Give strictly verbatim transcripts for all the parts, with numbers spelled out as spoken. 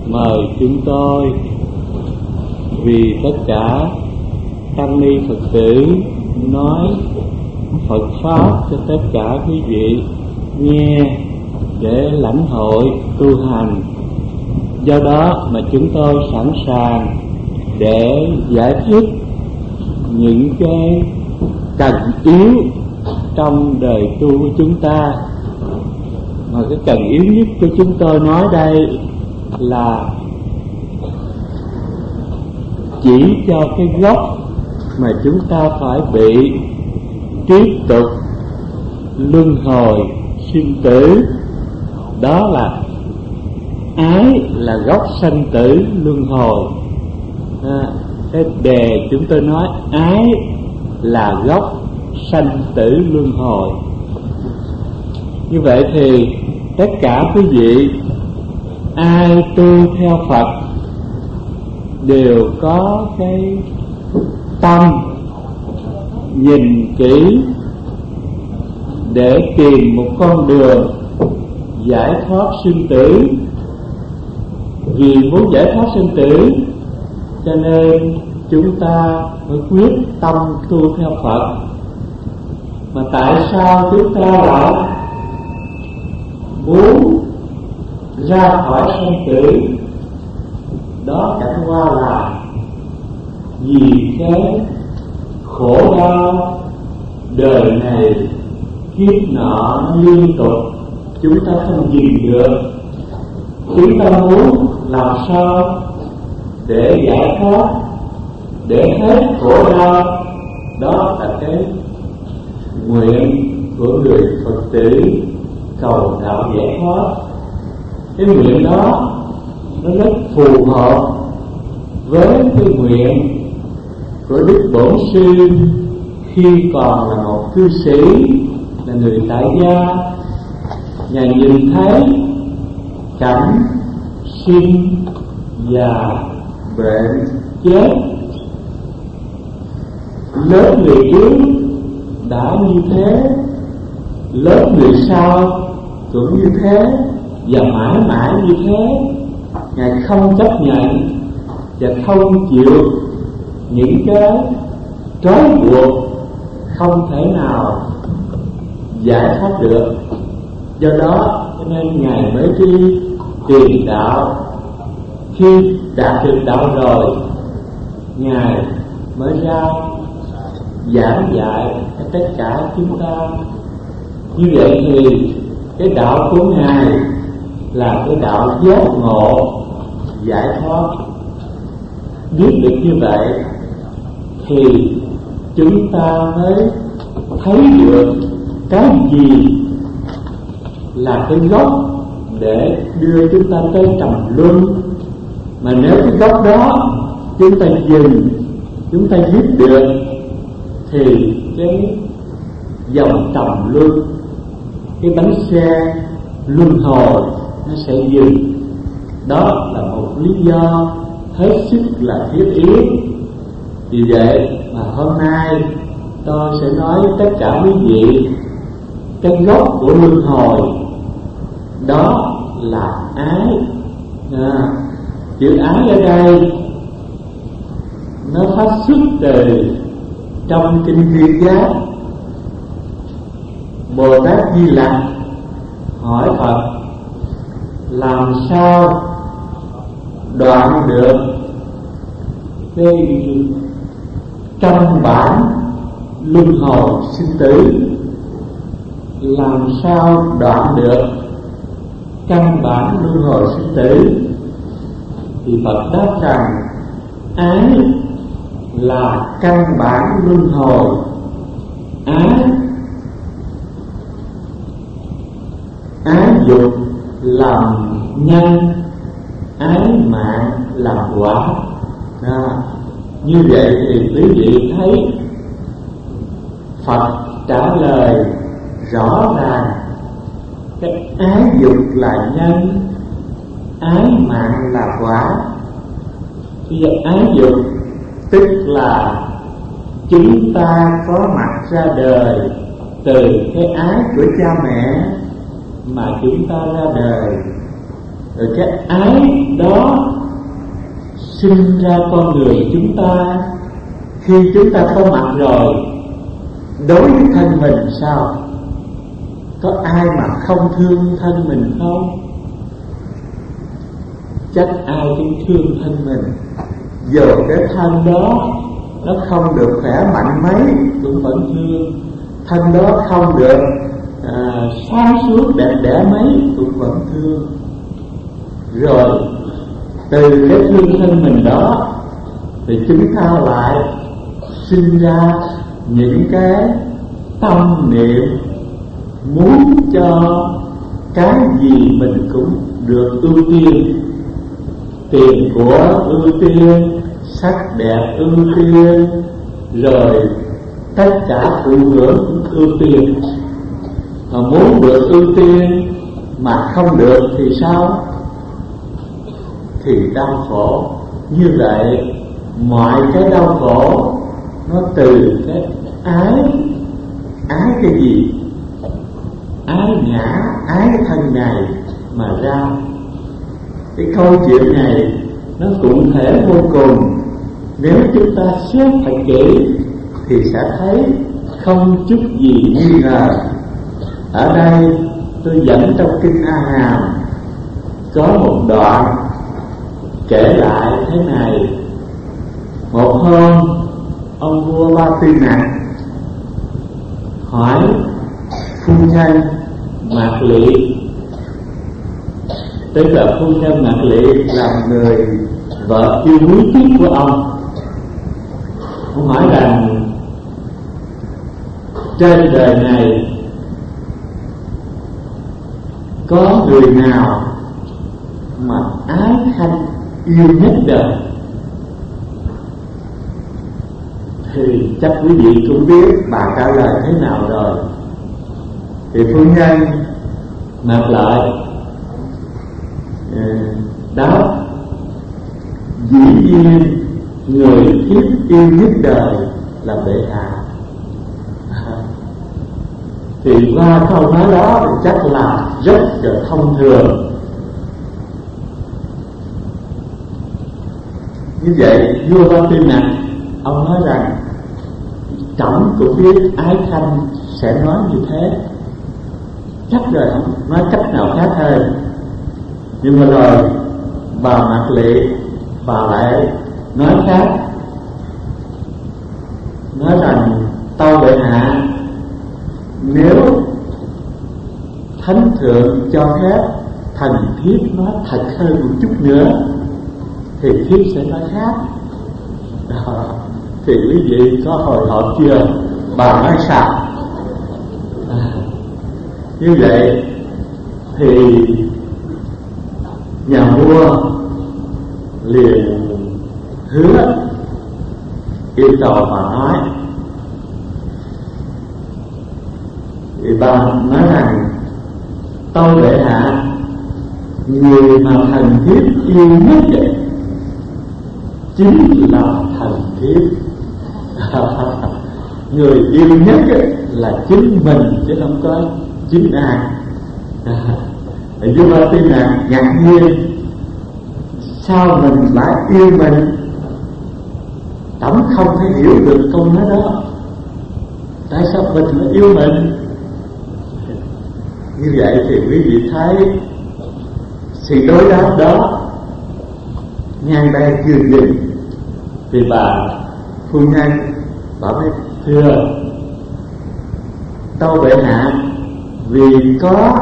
mời chúng tôi vì tất cả tăng ni Phật tử nói Phật pháp cho tất cả quý vị nghe để lãnh hội tu hành. Do đó mà chúng tôi sẵn sàng để giải thích những cái cần yếu trong đời tu của chúng ta. Mà cái cần yếu nhất của chúng tôi nói đây là chỉ cho cái gốc mà chúng ta phải bị tiếp tục luân hồi sinh tử. Đó là ái là gốc sanh tử luân hồi. À, cái đề chúng tôi nói ái là gốc sanh tử luân hồi. Như vậy thì tất cả quý vị ai tu theo Phật đều có cái tâm nhìn kỹ để tìm một con đường giải thoát sinh tử. Vì muốn giải thoát sinh tử cho nên chúng ta phải quyết tâm tu theo Phật. Mà tại sao chúng ta lại muốn ra khỏi sanh tử? Đó chẳng qua là vì cái khổ đau đời này kiếp nọ liên tục chúng ta không dừng được. Chúng ta muốn làm sao để giải thoát, để hết khổ đau. Đó là cái nguyện của người Phật tử cầu đạo giải thoát. Cái nguyện đó nó rất phù hợp với cái nguyện của Đức Bổn Sư khi còn là một cư sĩ, là người tại gia. Ngài nhìn thấy cảnh sinh già bệnh chết, lớp người trước đã như thế, lớp người sau cũng như thế, và mãi mãi như thế. Ngài không chấp nhận và không chịu những cái trói buộc không thể nào giải thoát được. Do đó cho nên Ngài mới đi tìm đạo. Khi đạt được đạo rồi, Ngài mới ra giảng dạy cho tất cả chúng ta. Như vậy thì cái đạo của Ngài là cái đạo giác ngộ giải thoát. Biết được như vậy thì chúng ta mới thấy được cái gì là cái gốc để đưa chúng ta tới trầm luân. Mà nếu cái gốc đó chúng ta dừng, chúng ta dứt được thì cái dòng trầm luân, cái bánh xe luân hồi nó sẽ dừng. Đó là một lý do hết sức là thiết yếu. Vì vậy mà hôm nay tôi sẽ nói với tất cả quý vị cái gốc của luân hồi đó là ái. À, chữ ái ở đây nó phát xuất từ trong kinh Viên Giác. Bồ Tát Di Lặc hỏi Phật làm sao đoạn được cái căn bản luân hồi sinh tử, làm sao đoạn được căn bản luân hồi sinh tử. Thì Phật đáp rằng ái là căn bản luân hồi. Ái ái dục làm nhân, ái mạng làm quả. À, như vậy thì quý vị thấy Phật trả lời rõ ràng cái ái dục là nhân, ái mạng là quả. Bây giờ ái dục tức là chúng ta có mặt ra đời từ cái ái của cha mẹ mà chúng ta ra đời. Rồi cái ái đó sinh ra con người chúng ta. Khi chúng ta có mặt rồi, đối với thân mình sao? Có ai mà không thương thân mình không? Chắc ai cũng thương thân mình. Dù cái thân đó nó không được khỏe mạnh mấy cũng vẫn thương. Thân đó không được à, sáng suốt đẹp đẽ mấy cũng vẫn thương. Rồi từ cái thương thân mình đó thì chúng ta lại sinh ra những cái tâm niệm muốn cho cái gì mình cũng được ưu tiên. Tiền của ưu tiên, sắc đẹp ưu tiên, rồi tất cả thụ hưởng cũng ưu tiên. Mà muốn được ưu tiên mà không được thì sao? Thì đau khổ. Như vậy mọi cái đau khổ nó từ cái ái. Ái cái gì? Ái ngã, ái thân này mà ra. Cái câu chuyện này nó cụ thể vô cùng. Nếu chúng ta xét thật kỹ thì sẽ thấy không chút gì nghi ngờ. Ở đây tôi dẫn trong kinh A Hàm có một đoạn kể lại thế này. Một hôm ông vua Ba Tư Nặc hỏi phu nhân Mạc Lị, tức là phu nhân Mạc Lị là người vợ yêu quý nhất của ông. Ông hỏi rằng trên đời này có người nào mà ái khanh yêu nhất đời? Thì chắc quý vị cũng biết bà trả lời thế nào rồi. Thì phu nhân Mạc lại đáp: dĩ nhiên người thiếp yêu nhất đời là bệ hạ. Thì qua câu nói đó thì chắc là rất là thông thường. Như vậy vua Ba Tư Nặc ông nói rằng trẫm cũng biết ái khanh sẽ nói như thế, chắc rồi không nói cách nào khác hơn. Nhưng mà rồi bà Mạc Lị bà lại nói khác, nói rằng tâu bệ hạ, nếu thánh thượng cho phép thần thiếp nói thật hơn một chút nữa thì thiếp sẽ nói khác. Đó. Thì quý vị có hồi hộp chưa? Bà nói sao? À, như vậy thì nhà vua liền hứa yêu cầu bà nói. Thì bà nói rằng tâu bệ hạ, người mà thần thiếp yêu nhất vậy chính là thần thiếp. Người yêu nhất là chính mình chứ không có chính ai. Vua Ba Tư Nặc ngạc nhiên, sao mình lại yêu mình? Trẫm không thể hiểu được câu nói đó. Tại sao mình lại yêu mình? Như vậy thì quý vị thấy sự đối đáp đó ngang đây chưa dừng. Thì bà phu nhân bà mới thưa tâu bệ hạ, vì có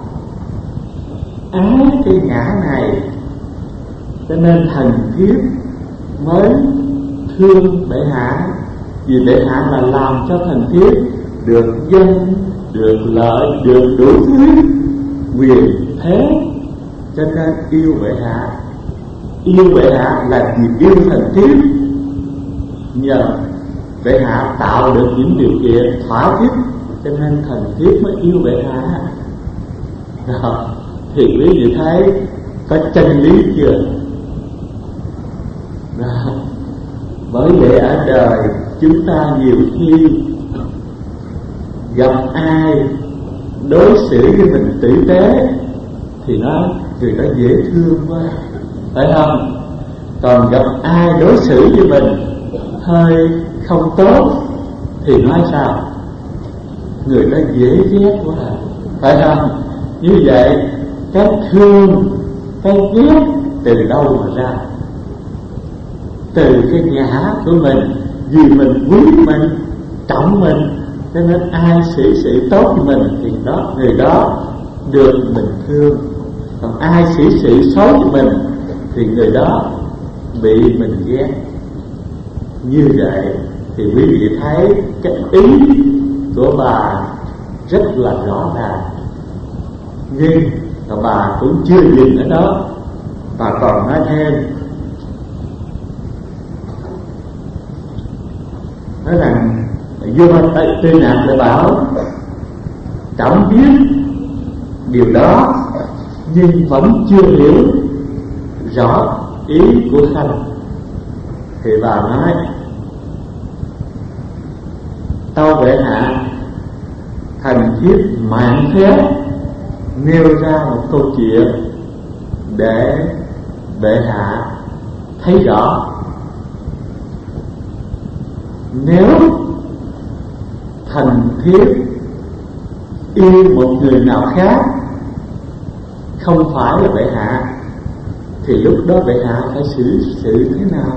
ái cái ngã này cho nên thần thiếp mới thương bệ hạ. Vì bệ hạ là làm cho thần thiếp được danh, được lợi, được đủ thứ quyền thế, cho nên yêu bệ hạ. Yêu bệ hạ là vì yêu thần thiếp. Nhờ bệ hạ tạo được những điều kiện thỏa thích, cho nên thần thiếp mới yêu bệ hạ. Đó. Thì quý vị thấy có chân lý chưa? Đó. Bởi vậy ở đời chúng ta nhiều khi gặp ai đối xử với mình tử tế thì nó người đó dễ thương quá, phải không? Còn gặp ai đối xử với mình hơi không tốt thì nói sao? Người đó dễ ghét quá, phải không? Như vậy cái thương, cái ghét từ đâu mà ra? Từ cái ngã của mình. Vì mình quý mình, trọng mình, cho nên ai xử sự tốt với mình thì đó, người đó được mình thương. Còn ai xử sự xấu với mình thì người đó bị mình ghét. Như vậy thì quý vị thấy cái ý của bà rất là rõ ràng. Nhưng mà bà cũng chưa dừng ở đó, bà còn nói thêm, nói rằng vua Tư Nạp lại bảo cảm biết điều đó nhưng vẫn chưa hiểu rõ ý của Khanh. Thì bà nói, tâu bệ hạ, thành thiết mạng phép nêu ra một câu chuyện để bệ hạ thấy rõ. Nếu thành thiết yêu một người nào khác không phải là bệ hạ thì lúc đó bệ hạ phải xử sự thế nào?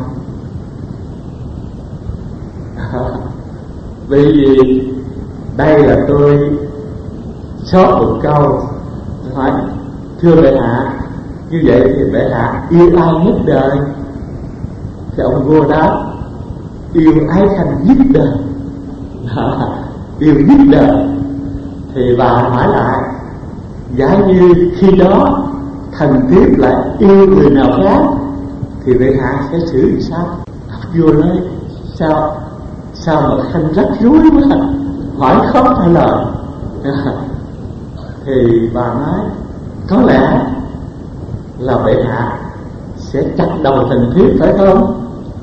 Bởi vì đây là tôi sót một câu hỏi, thưa bệ hạ, như vậy thì bệ hạ yêu ai nhất đời? Thì ông vua đáp, yêu Ái Khanh nhất đời. Yêu nhất đời. Thì bà hỏi lại, giả như khi đó thần thiếp lại yêu người nào khác thì bệ hạ sẽ xử làm sao? Vua nói, sao sao mà Khanh rắc rối quá, hỏi không trả lời. Thì bà nói, có lẽ là bệ hạ sẽ chặt đầu thần thiếp phải không?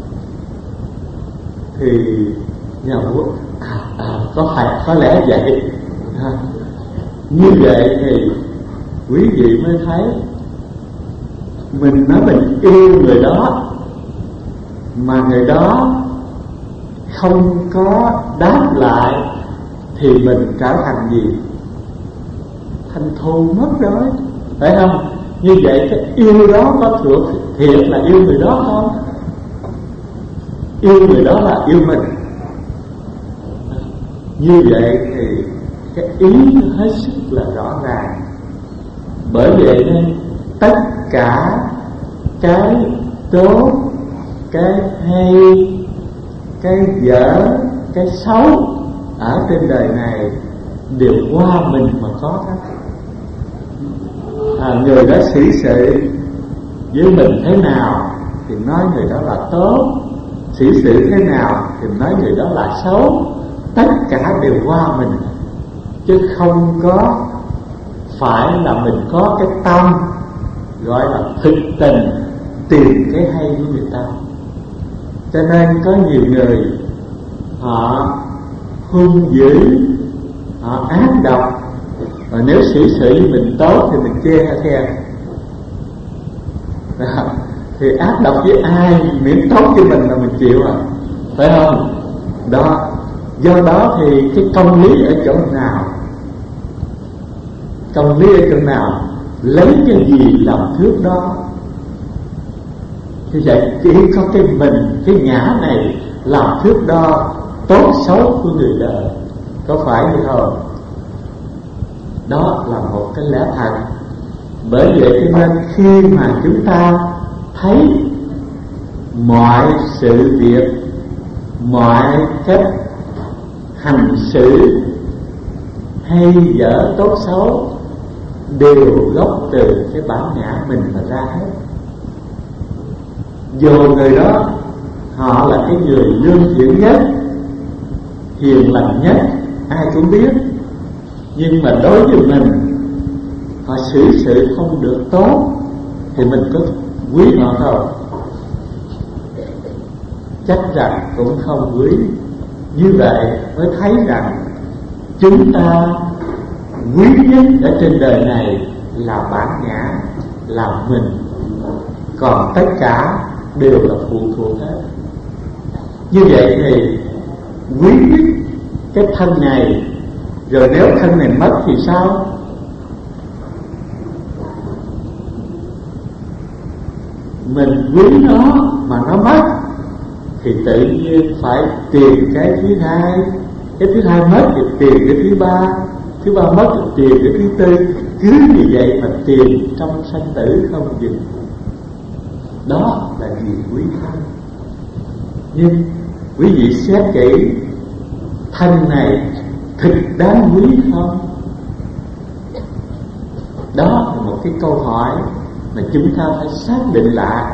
Thì nhà vua à, à, có phải có lẽ vậy. À, như vậy thì quý vị mới thấy mình nói mình yêu người đó mà người đó không có đáp lại thì mình trở thành gì? Thành thù mất rồi, phải không? Như vậy cái yêu đó có thuộc thiệt là yêu người đó không? Yêu người đó là yêu mình. Như vậy thì cái ý nó hết sức là rõ ràng. Bởi vậy nên tất cả cái tốt, cái hay, cái dở, cái xấu ở trên đời này đều qua mình mà có hết. À, người đó xử sự với mình thế nào thì nói người đó là tốt, xử sự thế nào thì nói người đó là xấu. Tất cả đều qua mình, chứ không có phải là mình có cái tâm gọi là thực tình tìm cái hay của người ta. Cho nên có nhiều người họ hung dữ, họ ác độc, và nếu xử sự với mình tốt thì mình chê hay khen. Thì ác độc với ai miễn tốt với mình là mình chịu à, phải không? Đó, do đó thì cái công lý ở chỗ nào? Công lý ở chỗ nào? Lấy cái gì làm thước đó? Như vậy chỉ có cái mình, cái ngã này làm thước đo tốt xấu của người đời, có phải hay không? Đó là một cái lẽ thật. Bởi vậy cho nên khi mà chúng ta thấy mọi sự việc, mọi cách hành xử hay dở tốt xấu đều gốc từ cái bản ngã mình mà ra hết. Dù người đó họ là cái người lương thiện nhất, hiền lành nhất, ai cũng biết, nhưng mà đối với mình họ xử sự không được tốt thì mình có quý họ không? Chắc rằng cũng không quý. Như vậy mới thấy rằng chúng ta quý nhất ở trên đời này là bản ngã, là mình, còn tất cả đều là phụ thuộc hết. Như vậy thì quý cái thân này, rồi nếu thân này mất thì sao? Mình quý nó mà nó mất thì tự nhiên phải tìm cái thứ hai, cái thứ hai mất thì tìm cái thứ ba, thứ ba mất thì tìm cái thứ tư, cứ như vậy mà tìm trong sanh tử không dừng. Đó là gì quý thân. Nhưng quý vị xét kỹ, thân này thực đáng quý không? Đó là một cái câu hỏi mà chúng ta phải xác định lại.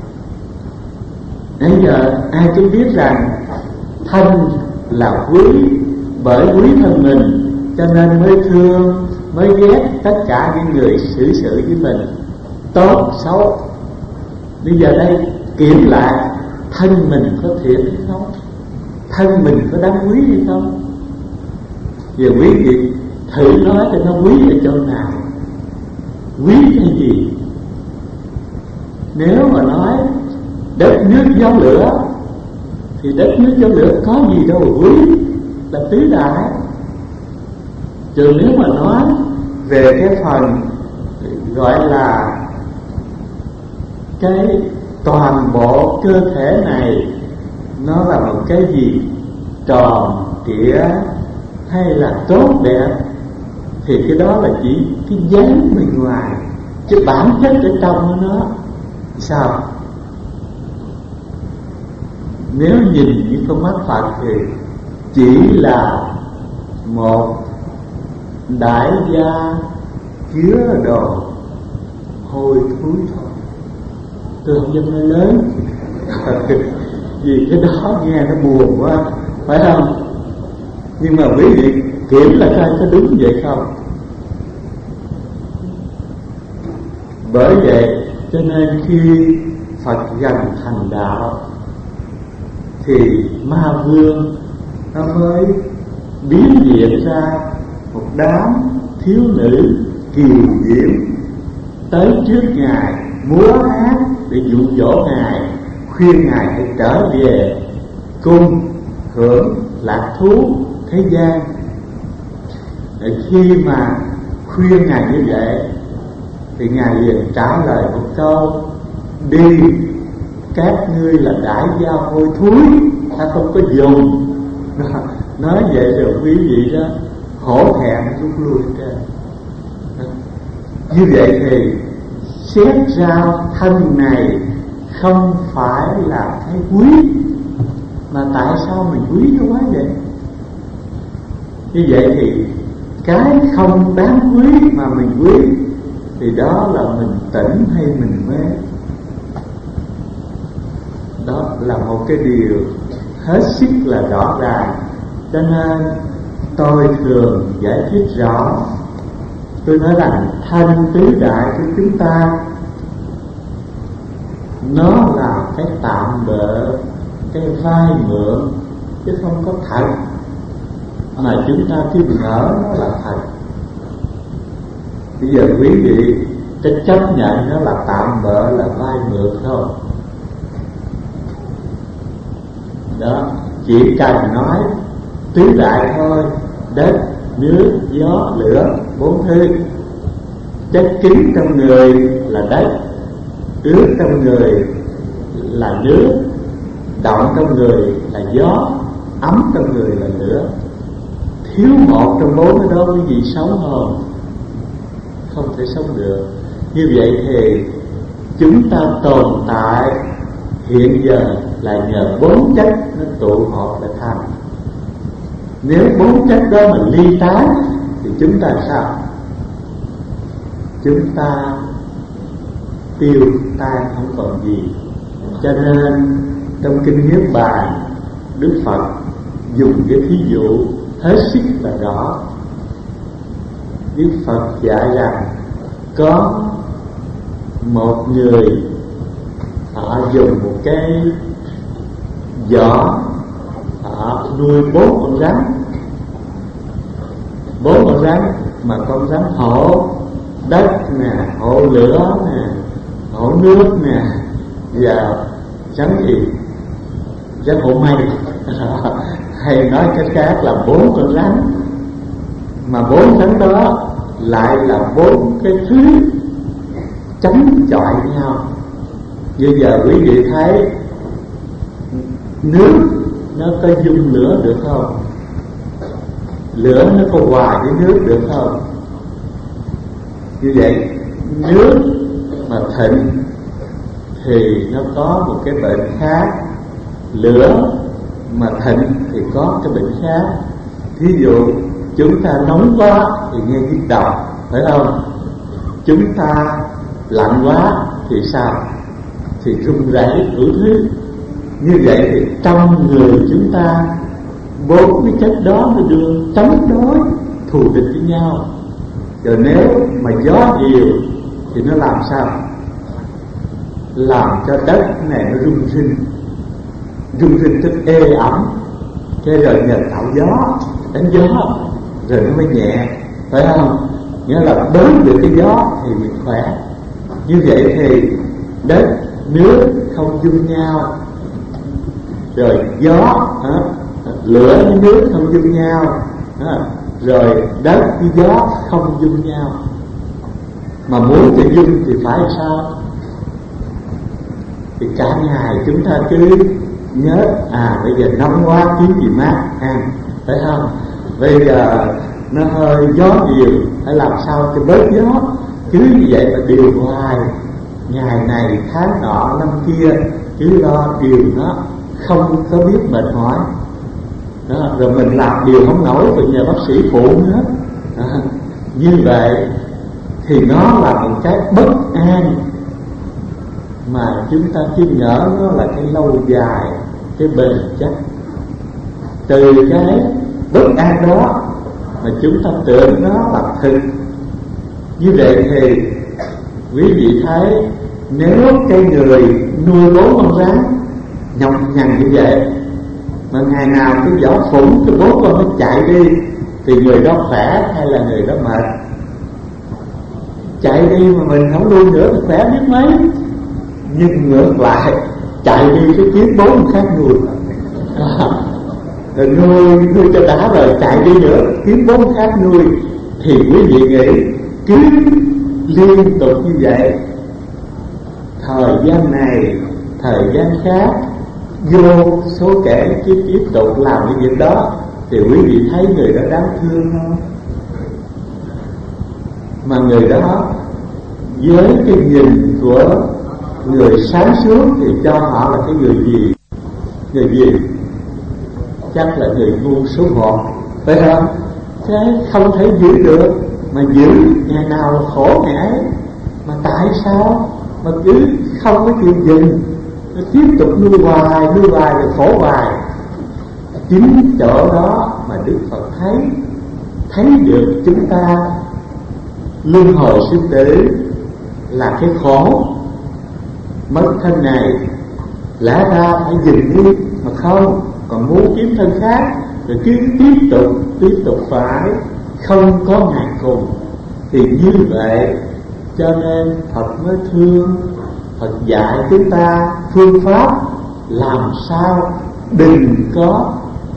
Bây giờ ai cũng biết rằng thân là quý, bởi quý thân mình cho nên mới thương, mới ghét tất cả những người xử sự với mình, tốt xấu. Bây giờ đây kiểm lại thân mình có thiện hay không, thân mình có đáng quý hay không. Giờ quý vị thử nói cho nó quý ở chỗ nào, quý cái gì? Nếu mà nói đất nước gió lửa thì đất nước gió lửa có gì đâu quý, là tứ đại. Chứ nếu mà nói về cái phần gọi là cái toàn bộ cơ thể này nó là một cái gì tròn trịa hay là tốt đẹp, thì cái đó là chỉ cái dáng bên ngoài, chứ bản chất ở trong của nó sao? Nếu nhìn những con mắt Phật thì chỉ là một đại gia chứa đồ hôi thối thôi. Tôi không dám nói lớn vì cái đó nghe nó buồn quá, phải không? Nhưng mà quý vị kiểm là coi có đúng vậy không? Bởi vậy cho nên khi Phật gần thành đạo thì ma vương nó mới biến hiện ra một đám thiếu nữ kiều diễm tới trước Ngài múa hát để dụ dỗ Ngài, khuyên Ngài hãy trở về cung hưởng lạc thú thế gian. Để khi mà khuyên Ngài như vậy thì Ngài liền trả lời một câu: đi, các ngươi là đại gia hôi thối, ta không có dùng. Nói vậy rồi quý vị đó hổ thẹn rút lui trên. Như vậy thì xét ra thân này không phải là cái quý, mà tại sao mình quý nó quá vậy? Như vậy thì cái không đáng quý mà mình quý thì đó là mình tỉnh hay mình mê. Đó là một cái điều hết sức là rõ ràng. Cho nên tôi thường giải thích rõ. Tôi nói rằng thân tứ đại của chúng ta nó là cái tạm bợ, cái vai mượn, chứ không có thật. Mà chúng ta cứ ngỡ nó là thật. Bây giờ quý vị cái chấp nhận nó là tạm bợ, là vai mượn thôi. Đó, chỉ cần nói tứ đại thôi: đất, nước, gió, lửa, bốn thứ. Chất kính trong người là đất, ướt trong người là nước, động trong người là gió, ấm trong người là lửa. Thiếu một trong bốn cái đó quý vị sống không? Không thể sống được. Như vậy thì chúng ta tồn tại hiện giờ là nhờ bốn chất nó tụ hợp lại thành. Nếu bốn chất đó mình ly tán thì chúng ta sao? Chúng ta tiêu tan không còn gì. Cho nên trong kinh Niết Bàn, Đức Phật dùng cái thí dụ hết sức là rõ. Đức Phật dạy rằng có một người họ dùng một cái giỏ, họ nuôi bốn con rắn, bốn con rắn mà con rắn hổ đất nè, hộ lửa nè, hộ nước nè, và chánh gì chánh hộ mây. Hay nói cách khác là bốn con rắn, mà bốn rắn đó lại là bốn cái thứ chống chọi nhau. Như giờ quý vị thấy nước nó có dung lửa được không? Lửa nó có hòa với nước được không? Như vậy nước mà thịnh thì nó có một cái bệnh khác, lửa mà thịnh thì có cái bệnh khác. Thí dụ chúng ta nóng quá thì nghe nhức đầu, phải không? Chúng ta lạnh quá thì sao? Thì run rẩy đủ thứ. Như vậy thì trong người chúng ta bốn cái chất đó nó đương chống đối thù địch với nhau. Rồi nếu mà gió nhiều thì nó làm sao? Làm cho đất này nó rung rinh, rung rinh tức ê ẩm. Thế rồi nhờ tạo gió, đánh gió rồi nó mới nhẹ, phải không? Nghĩa là đón được cái gió thì mình khỏe. Như vậy thì đất, nước không dung nhau, rồi gió, à, lửa với nước không dung nhau, à, rồi đất với gió không dung nhau. Mà muốn cho dung thì phải sao? Thì cả ngày chúng ta cứ nhớ, à bây giờ nóng quá kiếm gì mát ăn, phải không? Bây giờ nó hơi gió nhiều, phải làm sao cho bớt gió. Cứ như vậy mà điều hoài, ngày này tháng nọ năm kia, cứ lo điều nó, không có biết mệt mỏi đó. Rồi mình làm điều không nổi thì nhờ bác sĩ phụ nữa à, như vậy thì nó là một cái bất an mà chúng ta chưa nhớ nó là cái lâu dài, cái bền chắc. Từ cái bất an đó mà chúng ta tưởng nó là thực. Như vậy thì quý vị thấy, nếu cái người nuôi bốn con rắn nhọc nhằn như vậy mà ngày nào cái vỏ phủng cái bốn con nó chạy đi thì người đó khỏe hay là người đó mệt? Chạy đi mà mình không nuôi nữa thì khỏe biết mấy. Nhưng ngược lại, chạy đi cái kiếm bốn khác nuôi à, rồi nuôi nuôi cho đã rồi chạy đi nữa kiếm bốn khác nuôi. Thì quý vị nghĩ cứ liên tục như vậy, thời gian này thời gian khác, vô số kẻ tiếp tiếp tục làm cái việc đó, thì quý vị thấy người đó đáng thương không? Mà người đó với cái nhìn của người sáng suốt thì cho họ là cái người gì? Người gì? Chắc là người ngu số một, phải không? Thế không thể giữ được, mà giữ ngày nào là khổ ngày ấy. Mà tại sao mà cứ không có chịu dừng, nó tiếp tục nuôi hoài, nuôi hoài rồi khổ hoài? Chính chỗ đó mà Đức Phật thấy, thấy được chúng ta luân hồi sinh tử là cái khổ. Mất thân này lẽ ra phải dừng đi, mà không, còn muốn kiếm thân khác, rồi cứ tiếp tục, tiếp tục phải, không có ngày cùng. Thì như vậy cho nên Phật mới thương, Phật dạy chúng ta phương pháp làm sao đừng có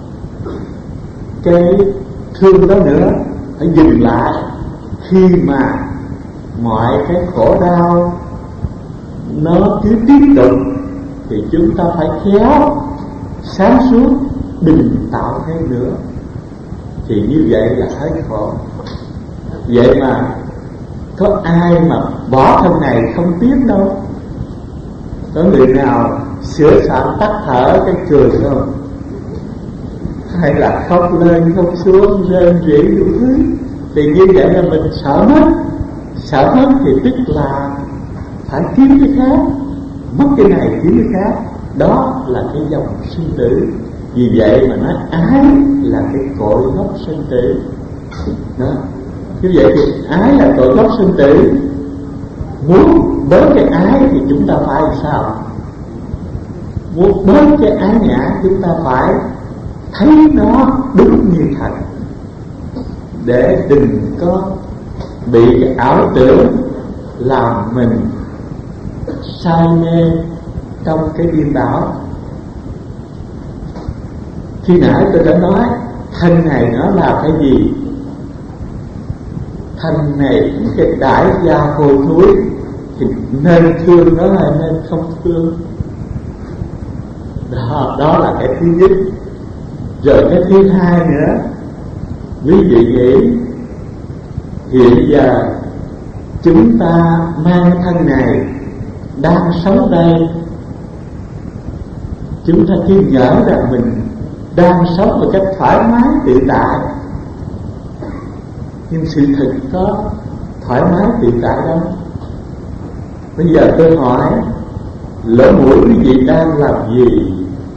cái thương đó nữa, phải dừng lại. Khi mà mọi cái khổ đau nó cứ tiếp tục thì chúng ta phải khéo, sáng suốt, đừng tạo thêm nữa. Thì như vậy là hết khổ. Vậy mà có ai mà bỏ thân này không tiếc đâu. Có người nào sửa soạn tắt thở cái cười không? Hay là khóc lên khóc xuống, rên rỉ đủ thứ. Thì như vậy là mình sợ mất. Sợ mất thì tức là phải kiếm cái khác, mất cái này kiếm cái khác. Đó là cái dòng sinh tử. Vì vậy mà nói ái là cái cội gốc sinh tử đó. Như vậy thì ái là cội gốc sinh tử. Muốn bớt cái ái thì chúng ta phải sao? Muốn bớt cái ái ngã chúng ta phải thấy nó đúng như thật, để đừng có bị cái ảo tưởng làm mình say mê trong cái điên đảo. Khi nãy tôi đã nói thân này nó là cái gì? Thân này cái đại gia hồi thối thì nên thương nó hay nên không thương? Đó, đó là cái thứ nhất. Rồi cái thứ hai nữa, quý vị nghĩ hiện giờ chúng ta mang thân này đang sống đây, chúng ta cứ nhớ rằng mình đang sống một cách thoải mái tự tại, nhưng sự thực có thoải mái tự tại đâu. Bây giờ tôi hỏi, lỗ mũi quý vị đang làm gì?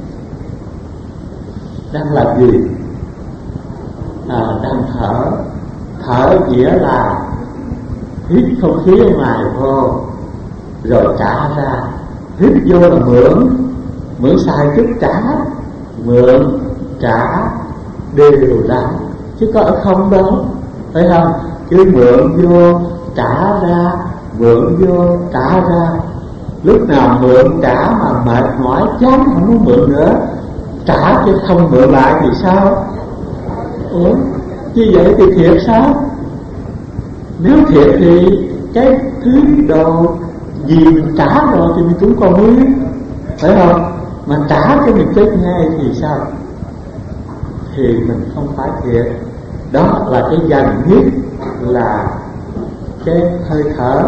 Đang làm gì? À, đang thở. Thở nghĩa là hít không khí ở ngoài vô, rồi trả ra. Hít vô là mượn, mượn xài chút trả, mượn trả đều đặn, chứ có ở không đâu, phải không? Cứ mượn vô trả ra, mượn vô trả ra. Lúc nào mượn trả mà mệt mỏi chán không muốn mượn nữa, trả chứ không mượn lại thì sao? Ủa, như vậy thì thiệt sao? Nếu thiệt thì cái thứ đồ gì mình trả rồi thì mình cũng còn nguyên, phải không? Mà trả cho mình chết ngay thì sao? Thì mình không phải thiệt. Đó là cái dành nhất là cái hơi thở.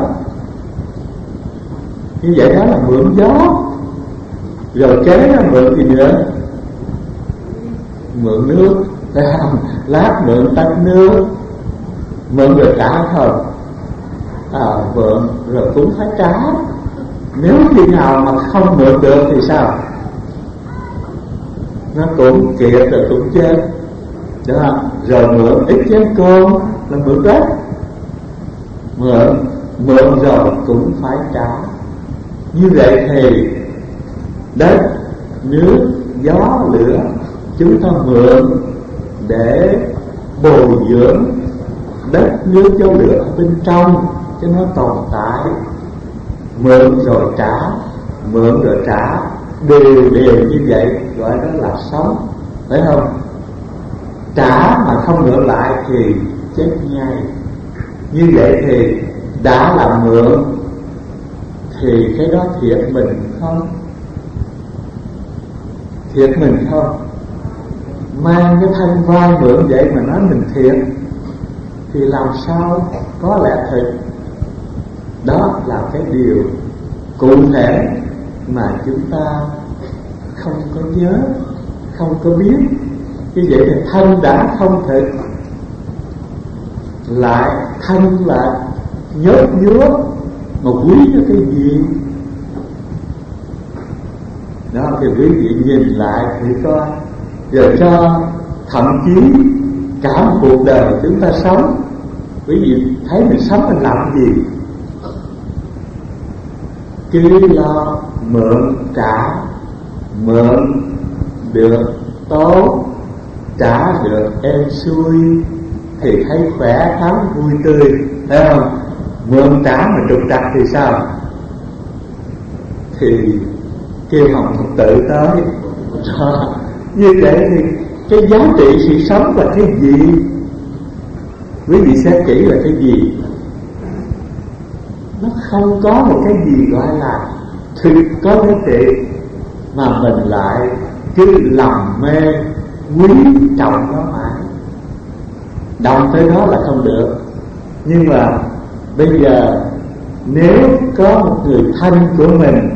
Như vậy đó là mượn gió. Rồi kế là mượn gì nữa? Mượn nước, phải không? Lát mượn tách nước, mượn rồi trả thôi. À, mượn rồi cũng phải trả. Nếu khi nào mà không mượn được thì sao? Nó cũng kiệt rồi cũng chết, đúng không? Rồi mượn ít chén cơm là mượn đất. Mượn, mượn rồi cũng phải trả. Như vậy thì đất, nước, gió, lửa chúng ta mượn để bồi dưỡng đất, nước, gió, lửa ở bên trong cho nó tồn tại. Mượn rồi trả, mượn rồi trả, đều đều như vậy, gọi đó là sống, phải không? Trả mà không mượn lại thì chết ngay. Như vậy thì đã là mượn thì cái đó thiệt mình không? Thiệt mình không? Mang cái thân vai mượn vậy mà nói mình thiệt thì làm sao có lẽ thực? Đó là cái điều cụ thể mà chúng ta không có nhớ, không có biết. Như vậy thì thân đã không thực, lại thân là nhớt nhúa mà quý cho cái gì? Đó thì quý vị nhìn lại thử coi, rồi cho thậm chí cả một cuộc đời chúng ta sống, quý vị thấy mình sống mình làm gì? Cứ lo mượn trả, mượn được tốt, trả được êm xuôi thì thấy khỏe khoắn vui tươi, thấy không? Mượn trả mà trục trặc thì sao? Thì kêu hồng Phật tự tới. Đó. Như vậy thì cái giá trị sự sống là cái gì? Quý vị xét kỹ là cái gì? Nó không có một cái gì gọi là thực có giá trị, mà mình lại cứ lầm mê quý trọng nó mãi. Đồng tới đó là không được. Nhưng mà bây giờ nếu có một người thân của mình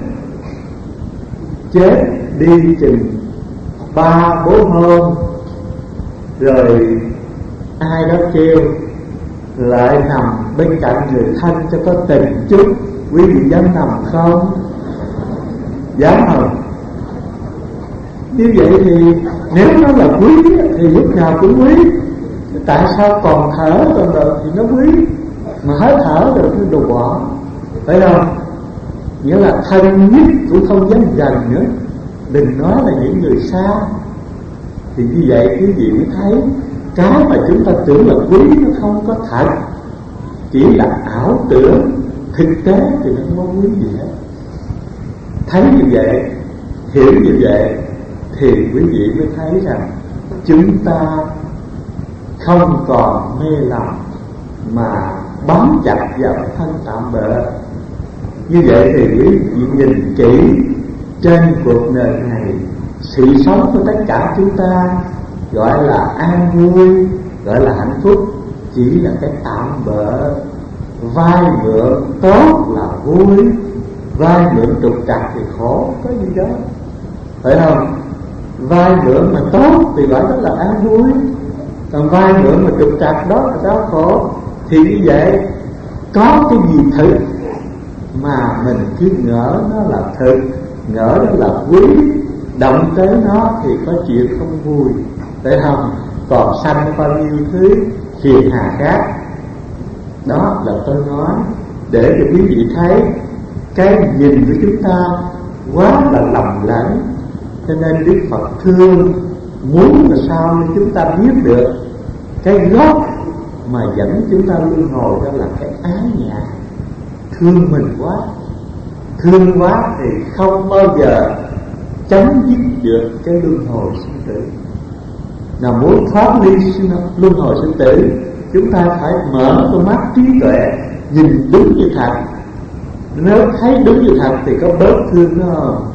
chết đi chừng ba bốn hôm, rồi ai đó kêu lại nằm bên cạnh người thân cho có tình chút, quý vị dám nằm không? Dám không? Như vậy thì nếu nó là quý thì lúc nào cũng quý. Tại sao còn thở còn đời thì nó quý, mà hết thở rồi cứ đồ bỏ, phải không? Nghĩa là thân nhất cũng không dám gần nữa, đừng nói là những người xa. Thì như vậy quý vị mới thấy cái mà chúng ta tưởng là quý nó không có thật. chỉ là ảo tưởng, thực tế thì nó không có quý gì hết. Thấy như vậy, hiểu như vậy thì quý vị mới thấy rằng chúng ta không còn mê lầm mà bám chặt vào thân tạm bợ. Như vậy thì quý vị nhìn kỹ trên cuộc đời này, sự sống của tất cả chúng ta gọi là an vui, gọi là hạnh phúc, chỉ là cái tạm bợ. Vay mượn tốt là vui, vay mượn trục trặc thì khổ, có gì đó, phải không? Vay mượn mà tốt thì gọi đó là an vui, còn vay mượn mà trục trặc đó là đau khổ. Thì như vậy, có cái gì thực mà mình cứ ngỡ nó là thực, ngỡ nó là quý, động tới nó thì có chuyện không vui, phải không? Còn sanh bao nhiêu thứ phiền hà khác. Đó là tôi nói để cho quý vị thấy cái nhìn của chúng ta quá là lầm lẫn. Cho nên Đức Phật thương muốn là sao để chúng ta biết được cái gốc mà dẫn chúng ta luân hồi, đó là cái ái ngại. Thương mình quá, thương quá thì không bao giờ chấm dứt được cái luân hồi sinh tử. Nào muốn thoát ly luân hồi sinh tử, chúng ta phải mở con mắt trí tuệ, nhìn đúng như thật. Nếu thấy đúng như thật thì có bớt thương nó không?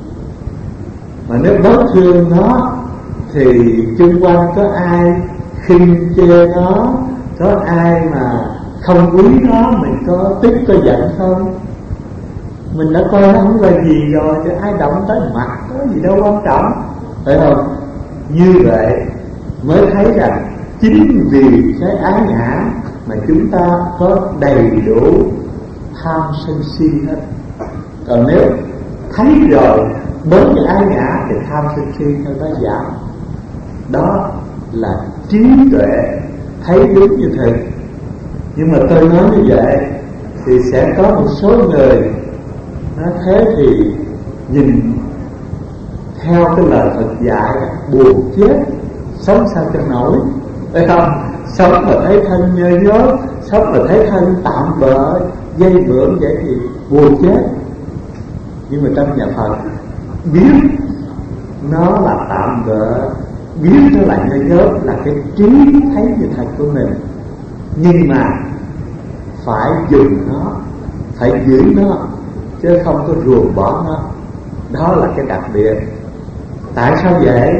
Mà nếu bớt thương nó thì chung quanh có ai khinh chê nó, có ai mà không quý nó, mình có tức có giận không? Mình đã coi nó không là gì rồi, chứ ai động tới mặt có gì đâu quan trọng, phải không? Như vậy mới thấy rằng chính vì cái ái ngã mà chúng ta có đầy đủ tham sân si hết. Còn nếu thấy rồi bớt cái ái ngã thì tham sân si nó đã giảm. Đó là trí tuệ, thấy đúng như thực. Nhưng mà tôi nói như vậy thì sẽ có một số người nói thế thì nhìn theo cái lời Phật dạy buồn chết, sống sao cho nổi, phải không? Sống mà thấy thân nhơ nhớ, sống mà thấy thân tạm bợ, dây bưởng vậy thì buồn chết. Nhưng mà trong nhà Phật biết nó là tạm bợ, biết nó là nhơ nhớ, là cái trí thấy như thật của mình. Nhưng mà phải dùng nó, phải giữ nó, chứ không có ruồng bỏ nó. Đó là cái đặc biệt. Tại sao vậy?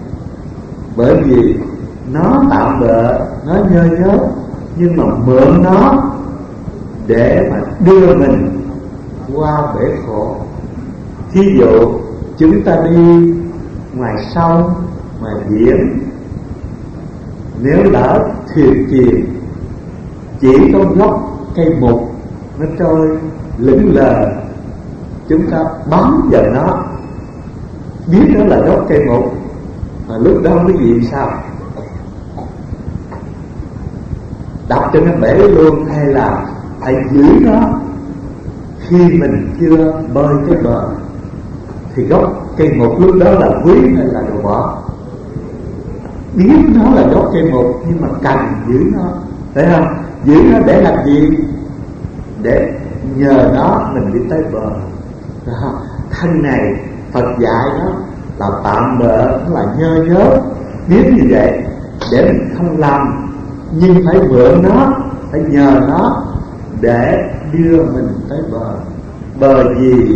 Bởi vì nó tạm bợ, nó nhơ nhớ, nhưng mà mượn nó để mà đưa mình qua bể khổ. Thí dụ chúng ta đi ngoài sông, ngoài biển, nếu lỡ thuyền chìm, chỉ có gốc cây mục nó trôi lững lờ, chúng ta bám vào nó, biết nó là gốc cây mục, mà lúc đó cái gì sao? Đập cho nó bể luôn, hay là phải giữ nó khi mình chưa bơi cái bờ? Thì gốc cây mục lúc đó là quý hay là đồ bỏ? Biết nó là gốc cây mục nhưng mà cần giữ nó, phải không? Giữ nó để làm gì? Để nhờ nó mình đi tới bờ. Đó. Thân này Phật dạy nó là tạm bợ, nó là nhơ nhớ, biết như vậy để mình không làm, nhưng phải mượn nó, phải nhờ nó để đưa mình tới bờ. Bờ gì?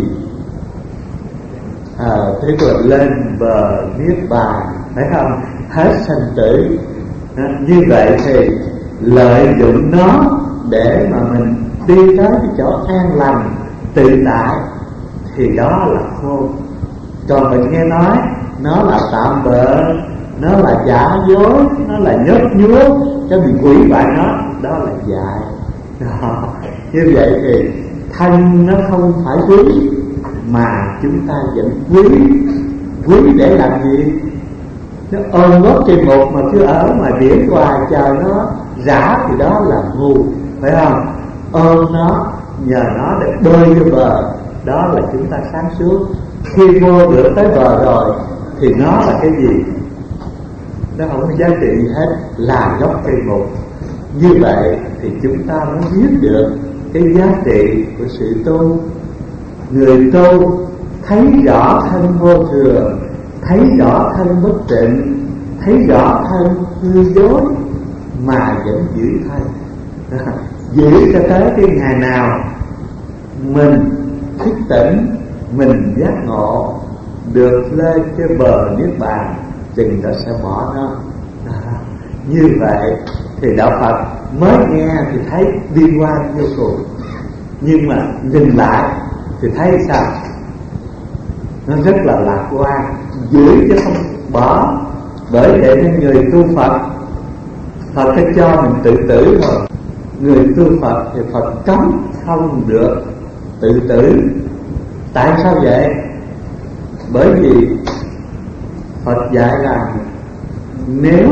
À, thế rồi lên bờ niết bàn, phải không? Hết sanh tử. À, như vậy thì lợi dụng nó để mà mình đi tới cái chỗ an lành tự tại thì đó là khôn. Còn mình nghe nói nó là tạm bợ, nó là giả dối, nó là nhớt nhúa, cho mình quỷ bại nó, đó là dại. Đó. Như vậy thì thân nó không phải quý, mà chúng ta vẫn quý. Quý để làm gì? Nó ôm gốc cây mục mà cứ ở ngoài biển hoài chờ nó rã thì đó là ngu, phải không? Ôm nó, nhờ nó để bơi vô bờ, đó là chúng ta sáng suốt. Khi vô được tới bờ rồi thì nó là cái gì? Nó không có giá trị gì hết, là gốc cây mục. Như vậy thì chúng ta mới biết được cái giá trị của sự tu. Người tu thấy rõ thân vô thường, thấy rõ thân bất tịnh, thấy rõ thân hư dối mà vẫn giữ thân. Giữ cho tới cái ngày nào mình thức tỉnh, mình giác ngộ được lên cái bờ niết bàn, chừng đó sẽ bỏ nó. Như vậy thì đạo Phật mới nghe thì thấy liên quan vô cùng, nhưng mà nhìn lại thì thấy sao? Nó rất là lạc quan, giữ chứ không bỏ. Bởi vậy nên người tu Phật, Phật phải cho mình tự tử thôi. Người tu Phật thì Phật cấm không được tự tử. Tại sao vậy? Bởi vì Phật dạy là nếu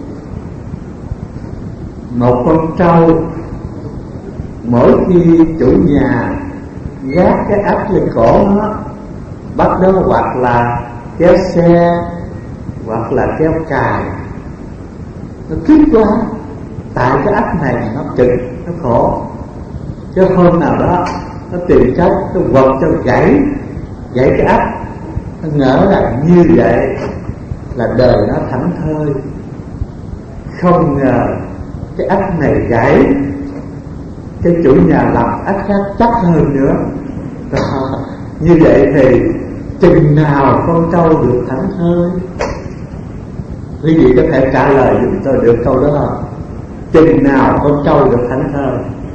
một con trâu mỗi khi chủ nhà gác cái ách lên cổ nó, bắt đó hoặc là kéo xe hoặc là kéo cài, nó kích quá, tại cái ách này nó cực, nó khổ. Chứ hôm nào đó nó tìm cách nó quật cho gãy gãy cái ách, nó ngỡ là như vậy là đời nó thảnh thơi. Không ngờ cái ách này gãy, cái chủ nhà làm ách khác chắc hơn nữa. Đó. Như vậy thì chừng nào con trâu được thảnh thơi? Quý vị có thể trả lời giùm tôi được câu đó không? Chừng nào con trâu được thảnh thơi?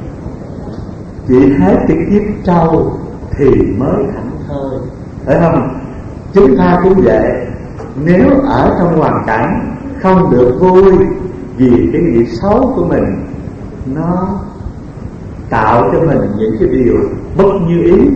Chỉ hết cái kiếp trâu thì mới thảnh thơi, phải không? Chúng ta cũng vậy. Nếu ở trong hoàn cảnh không được vui vì cái nghiệp xấu của mình, nó tạo cho mình những cái điều bất như ý,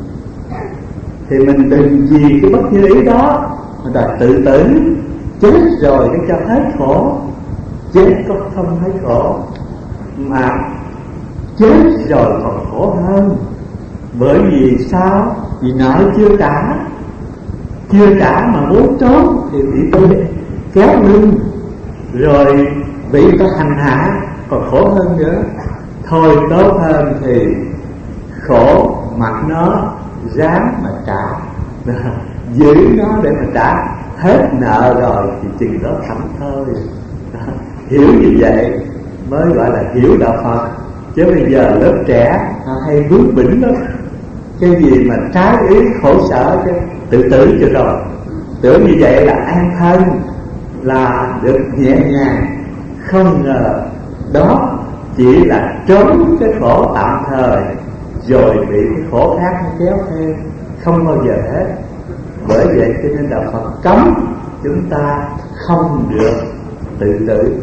thì mình đừng vì cái bất như ý đó mà là tự tử. Chết rồi cái cho hết khổ, chết có không thấy khổ, mà chết rồi còn khổ hơn. Bởi vì sao? Vì nợ chưa trả, chưa trả mà muốn trốn thì bị tôi kéo lưng, rồi bị tôi hành hạ còn khổ hơn nữa. Thôi tốt hơn thì khổ mặc nó, ráng mà trả, giữ nó để mà trả. Hết nợ rồi thì chừng đó thảnh thơi. Hiểu như vậy mới gọi là hiểu đạo Phật. Chứ bây giờ lớp trẻ họ hay vướng bỉnh lắm. Cái gì mà trái ý khổ sở chứ tự tử cho rồi. Tưởng như vậy là an thân, là được nhẹ nhàng. Không ngờ đó chỉ là trốn cái khổ tạm thời, rồi bị cái khổ khác nó kéo theo, không bao giờ hết. Bởi vậy cho nên đạo Phật cấm chúng ta không được tự tử.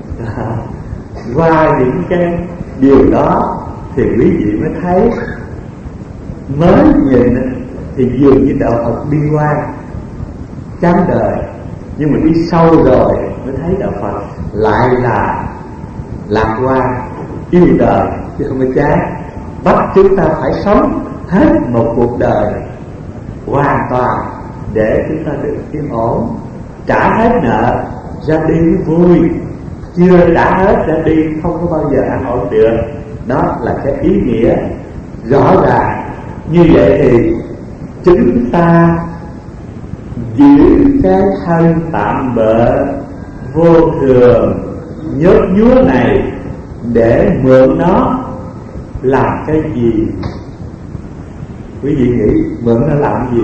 Qua những cái điều đó thì quý vị mới thấy, mới nhìn thì dường như đạo Phật bi quan chán đời, nhưng mà đi sâu rồi mới thấy đạo Phật lại là lạc quan, yêu đời chứ không phải chán. Bắt chúng ta phải sống hết một cuộc đời hoàn toàn để chúng ta được yên ổn. Trả hết nợ ra đi vui, chưa trả hết ra đi không có bao giờ an ổn được. Đó là cái ý nghĩa rõ ràng. Như vậy thì chúng ta giữ cái thân tạm bợ vô thường nhớt nhúa này để mượn nó làm cái gì? Quý vị nghĩ mượn nó làm gì?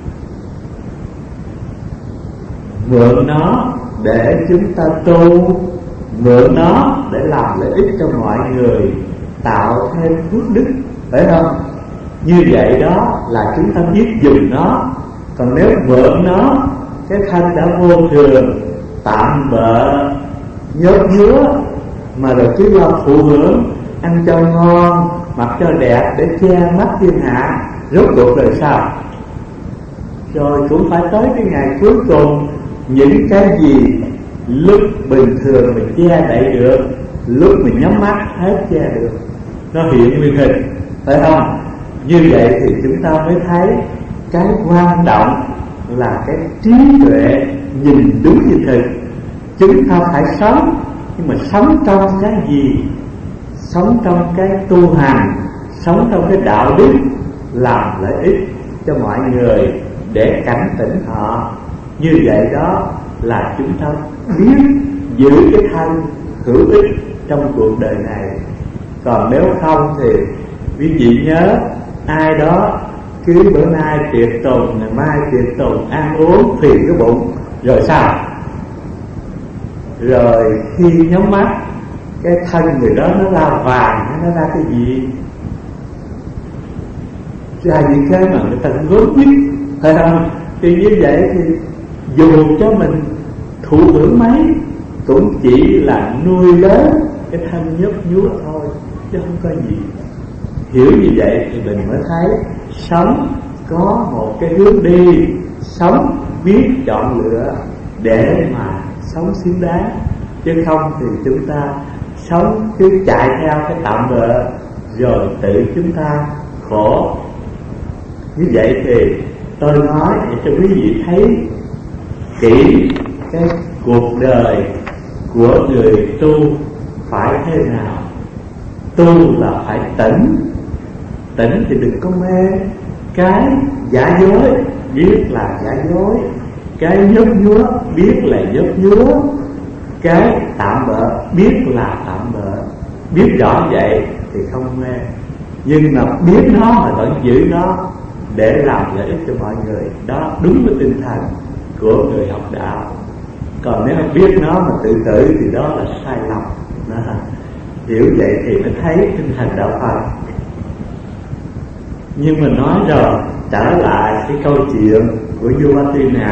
Mượn nó để chúng ta tu, mượn nó để làm lợi ích cho mọi người, tạo thêm phước đức, phải không? Như vậy đó là chúng ta biết dùng nó. Còn nếu mượn nó, cái thân đã vô thường, tạm bợ, nhớt nhúa, mà rồi cứ lo thụ hưởng, ăn cho ngon, mặc cho đẹp để che mắt thiên hạ, rốt cuộc rồi sao? Rồi cũng phải tới cái ngày cuối cùng, những cái gì lúc bình thường mình che đậy được, lúc mình nhắm mắt hết che được, nó hiện nguyên hình, phải không? Như vậy thì chúng ta mới thấy cái quan trọng là cái trí tuệ nhìn đúng như thực. Chúng ta phải sống Nhưng mà sống trong cái gì? Sống trong cái tu hành, sống trong cái đạo đức, làm lợi ích cho mọi người để cảnh tỉnh họ. Như vậy đó là chúng ta biết giữ cái thân hữu ích trong cuộc đời này. Còn nếu không thì quý vị nhớ, ai đó cứ bữa nay tiệc tùng, ngày mai tiệc tùng, ăn uống phiền cái bụng, rồi sao? Rồi khi nhắm mắt, cái thân người đó nó ra vàng, nó ra cái gì? Ra những cái mà người ta gớm nhất, phải không? Thì như vậy thì dù cho mình thụ hưởng mấy cũng chỉ là nuôi lớn cái thân nhấp nhúa thôi, chứ không có gì. Hiểu như vậy thì mình mới thấy sống có một cái hướng đi, sống biết chọn lựa để mà sống xứng đáng. Chứ không thì chúng ta sống cứ chạy theo cái tạm bợ, rồi tự chúng ta khổ. Như vậy thì tôi nói để cho quý vị thấy kỹ cái cuộc đời của người tu phải thế nào. Tu là phải tỉnh. Tỉnh thì đừng có mê. Cái giả dối biết là giả dối, cái nhấp nhúa biết là nhấp nhúa, cái tạm bợ biết là tạm bợ. Biết rõ vậy thì không mê. Nhưng mà biết nó mà vẫn giữ nó để làm lợi ích cho mọi người, đó đúng với tinh thần của người học đạo. Còn nếu biết nó mà tự tử thì đó là sai lầm. Đó. Hiểu vậy thì mới thấy tinh thần đạo Phật. Nhưng mà nói rồi, trở lại cái câu chuyện của vua Ba Tư Nặc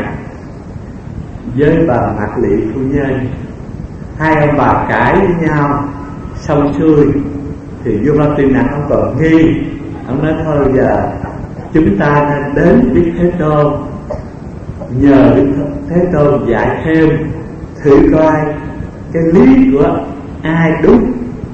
với bà Mạc Lị phu nhân. Hai ông bà cãi với nhau xong xuôi thì vua Ba Tư Nặc ông còn nghi. Ông nói thôi giờ chúng ta nên đến Đức Thế Tôn, nhờ Đức Thế Tôn dạy thêm, thử coi cái lý của ai đúng.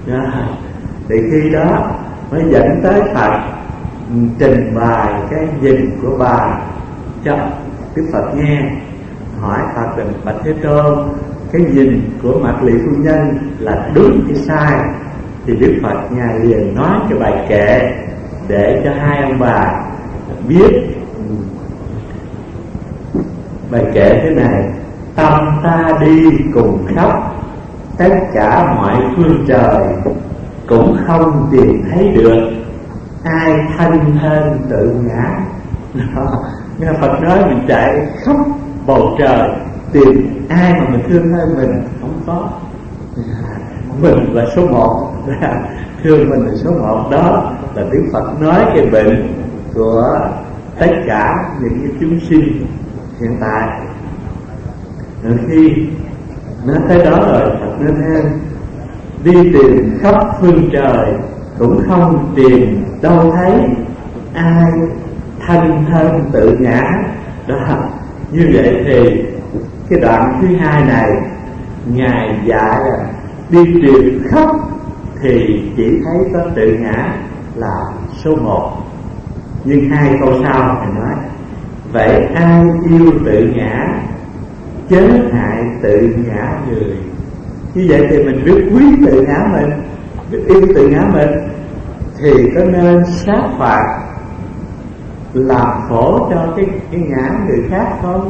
Thì khi đó mới dẫn tới Phật trình bày cái nhìn của bà cho Đức Phật nghe. Hỏi Phật rằng: bạch Thế Tôn, cái nhìn của Mạc Lị phu nhân là đúng hay sai? Thì Đức Phật ngài liền nói cái bài kệ để cho hai ông bà biết. Bài kệ thế này: tâm ta đi cùng khắp tất cả mọi phương trời, cũng không tìm thấy được ai thanh hơn tự ngã. Nghe Phật nói mình chạy khắp bầu trời tìm ai mà mình thương hơn mình, không có. Mình là số một, thương mình là số một. Đó là Đức Phật nói cái bệnh của tất cả những cái chúng sinh hiện tại. Rồi khi nói tới đó rồi, Phật nói thêm: đi tìm khắp phương trời cũng không tìm đâu thấy ai thanh thân tự ngã. Đó. Như vậy thì cái đoạn thứ hai này ngài dạy là đi tìm khắp thì chỉ thấy có tự ngã là số một. Nhưng hai câu sau ngài nói: vậy ai yêu tự ngã, chớ hại tự ngã người. Như vậy thì mình biết quý tự ngã mình, biết yêu tự ngã mình, thì có nên sát phạt làm khổ cho cái, cái ngã người khác không?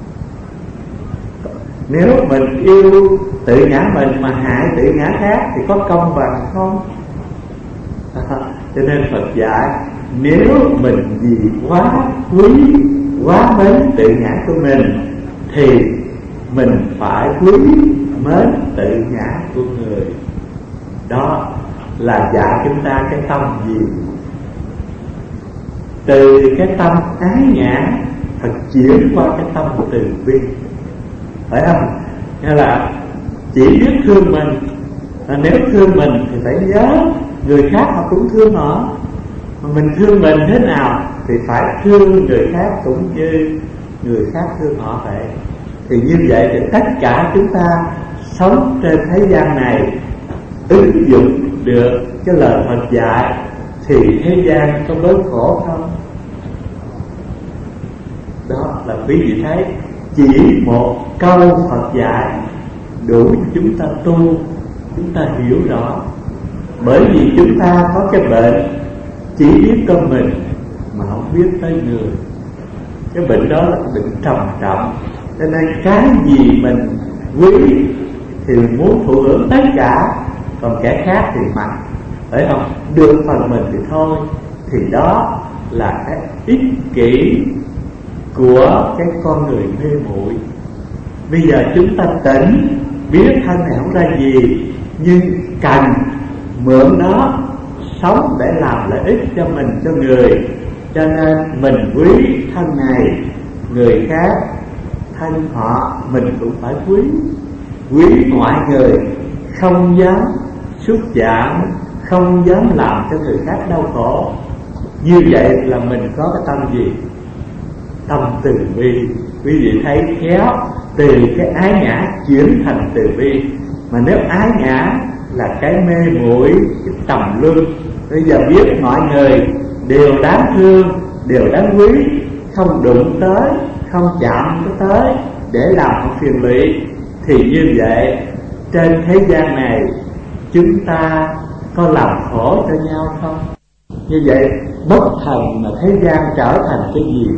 Nếu mình yêu tự ngã mình mà hại tự ngã khác thì có công bằng không? À, cho nên Phật dạy nếu mình vì quá quý, quá mến tự ngã của mình thì mình phải quý mến tự ngã của người. Đó là dạy chúng ta cái tâm gì? Từ cái tâm ái ngã Phật chuyển qua cái tâm từ bi, phải không? Nghĩa là chỉ biết thương mình, và nếu thương mình thì phải nhớ người khác họ cũng thương họ. Mà mình thương mình thế nào thì phải thương người khác cũng như người khác thương họ vậy. Thì như vậy thì tất cả chúng ta sống trên thế gian này ứng dụng được cái lời Phật dạy thì thế gian có bớt khổ không? Đó là quý vị thấy, chỉ một câu Phật dạy đủ cho chúng ta tu, chúng ta hiểu rõ. Bởi vì chúng ta có cái bệnh chỉ biết có mình mà không biết tới người. Cái bệnh đó là cái bệnh trầm trọng. Cho nên cái gì mình quý thì mình muốn thụ hưởng tất cả, còn kẻ khác thì mặc, phải không? Được phần mình thì thôi. Thì đó là cái ích kỷ của cái con người mê muội. Bây giờ chúng ta tỉnh, biết thân này không ra gì, nhưng cần mượn nó sống để làm lợi ích cho mình, cho người. Cho nên mình quý thân này, người khác thân họ mình cũng phải quý. Quý mọi người, không dám xúc chạm, không dám làm cho người khác đau khổ. Như vậy là mình có cái tâm gì? Tâm từ bi. Quý vị thấy khéo, từ cái ái ngã chuyển thành từ bi. Mà nếu ái ngã là cái mê muội, cái tầm lương, bây giờ biết mọi người đều đáng thương, đều đáng quý, không đụng tới, không chạm tới để làm một phiền lụy, thì như vậy trên thế gian này chúng ta có làm khổ cho nhau không? Như vậy bất thần mà thế gian trở thành cái gì?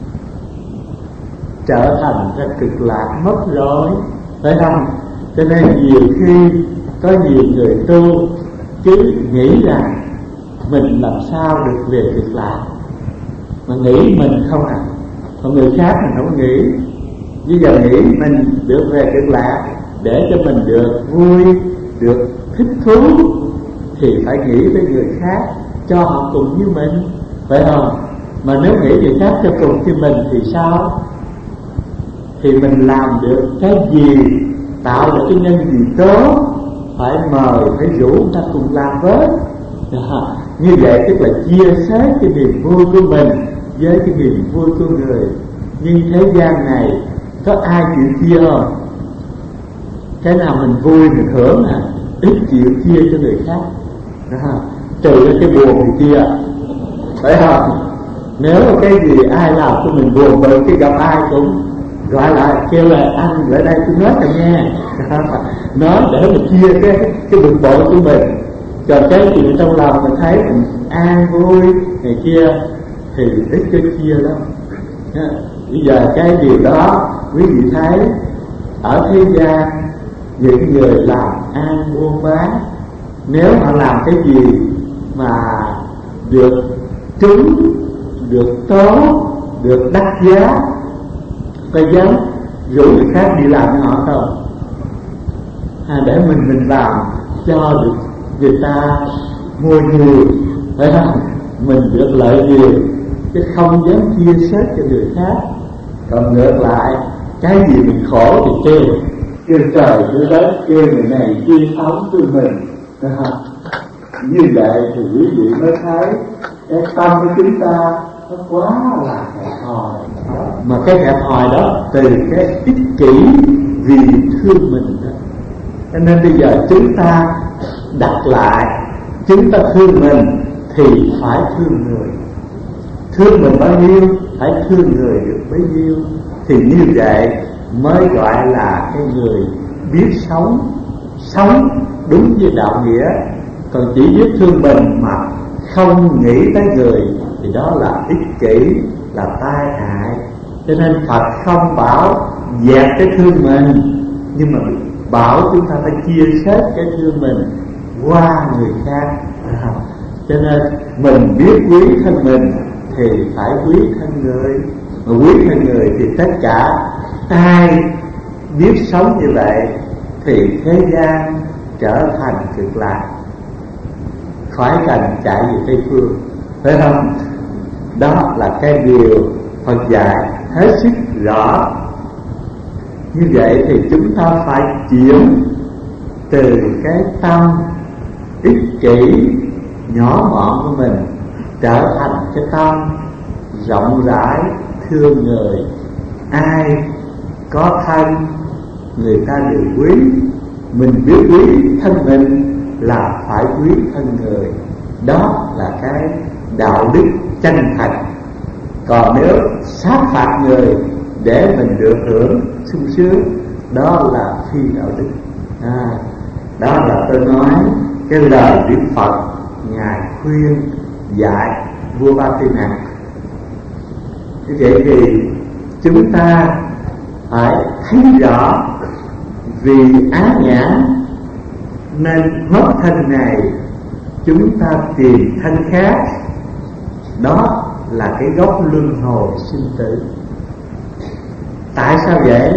Trở thành cái cực lạc mất rồi, phải không? Cho nên nhiều khi có nhiều người tu cứ nghĩ rằng mình làm sao được về cực lạc, mà nghĩ mình không à, còn người khác mình không nghĩ. Bây giờ nghĩ mình được về cực lạc để cho mình được vui, được thích thú, thì phải nghĩ với người khác cho họ cùng như mình, phải không? Mà nếu nghĩ người khác cho cùng như mình thì sao? Thì mình làm được cái gì, tạo được cái nhân gì tốt, phải mời, phải rủ người ta cùng làm với. Đó. Như vậy tức là chia sẻ cái niềm vui của mình với cái niềm vui của người. Nhưng thế gian này có ai chịu chia không? Cái nào mình vui mình hưởng à, ít chịu chia cho người khác. Đó. Trừ cái buồn thì chia, phải không? Nếu cái gì ai làm cho mình buồn bực, cái gặp ai cũng gọi lại kêu là anh ở đây tôi nói cho nghe, nói để mình chia cái cái bực bội của mình. Còn cái chuyện trong lòng mình thấy mình an vui này kia thì ít cái chia lắm. Bây giờ cái điều đó quý vị thấy ở thế gian, những người làm ăn buôn bán, nếu họ làm cái gì mà được trúng, được tốt, được đắt giá, có dám rủ người khác đi làm với họ không? À, để mình mình làm cho được người ta mua nhiều, phải không? Mình được lợi nhiều, chứ không dám chia sẻ cho người khác. Còn ngược lại, cái gì mình khổ thì kêu kêu trời kêu đất, kêu người này chia thống với mình. Như vậy thì quý vị mới thấy cái tâm của chúng ta nó quá là hẹp hòi. Mà cái hẹp hòi đó từ cái ích kỷ vì thương mình đó. Cho nên bây giờ chúng ta đặt lại, chúng ta thương mình thì phải thương người. Thương mình bao nhiêu phải thương người được bấy nhiêu. Thì như vậy mới gọi là cái người biết sống, sống đúng với đạo nghĩa. Còn chỉ biết thương mình mà không nghĩ tới người thì đó là ích kỷ, là tai hại. Cho nên Phật không bảo dẹp cái thương mình, nhưng mà bảo chúng ta phải chia sẻ cái thương mình qua người khác. À, cho nên mình biết quý thân mình thì phải quý thân người. Mà quý thân người thì tất cả ai biết sống như vậy thì thế gian trở thành cực lạc, khỏi cần chạy về Tây Phương, phải không? Đó là cái điều Phật dạy hết sức rõ. Như vậy thì chúng ta phải chuyển từ cái tâm ích kỷ nhỏ mọn của mình trở thành cái tâm rộng rãi thương người. Ai có thân người ta đều quý. Mình biết quý thân mình là phải quý thân người. Đó là cái đạo đức chân thành. Còn nếu sát phạt người để mình được hưởng sung sướng đó là phi đạo đức. À, đó là tôi nói cái lời Đức Phật ngài khuyên dạy vua Ba Tư Nặc. Như vậy thì chúng ta phải thấy rõ vì ái nhã nên mất thân này, chúng ta tìm thân khác. Đó là cái gốc luân hồi sinh tử. Tại sao vậy?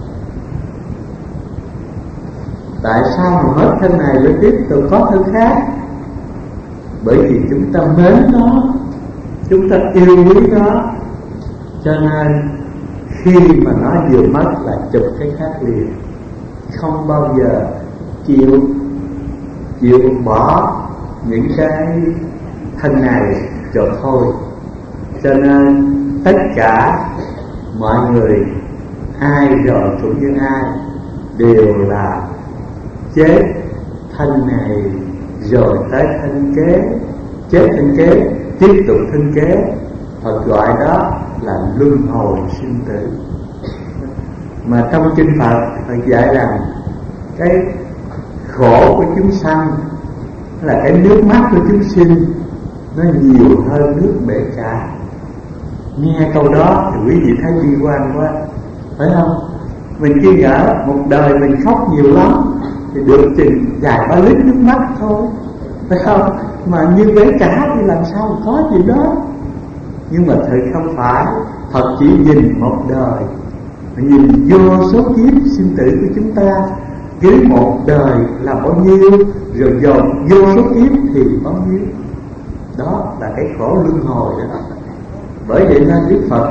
Tại sao mà mất thân này mới tiếp tục có thân khác? Bởi vì chúng ta mến nó, chúng ta yêu quý nó, cho nên khi mà nó vừa mất là chụp cái khác liền, không bao giờ chịu chịu bỏ những cái thân này rồi thôi. Cho nên tất cả mọi người, ai rồi cũng như ai, đều là chết thân này rồi tới thân kế, chết thân kế tiếp tục thân kế. Phật gọi đó là luân hồi sinh tử. Mà trong kinh Phật, Phật dạy rằng cái khổ của chúng sanh là cái nước mắt của chúng sinh nó nhiều hơn nước bể cả. Nghe câu đó thì quý vị thấy bi quan quá, phải không? Mình chỉ ngỡ một đời mình khóc nhiều lắm thì được chừng vài ba lít nước mắt thôi, phải không? Mà như bể cả thì làm sao có chuyện đó. Nhưng mà thật không phải. Phật chỉ nhìn một đời, nhìn vô số kiếp sinh tử của chúng ta, cứ một đời là bao nhiêu, rồi dồn vô số kiếp thì bao nhiêu. Đó là cái khổ luân hồi đó. Bởi vậy nên Đức Phật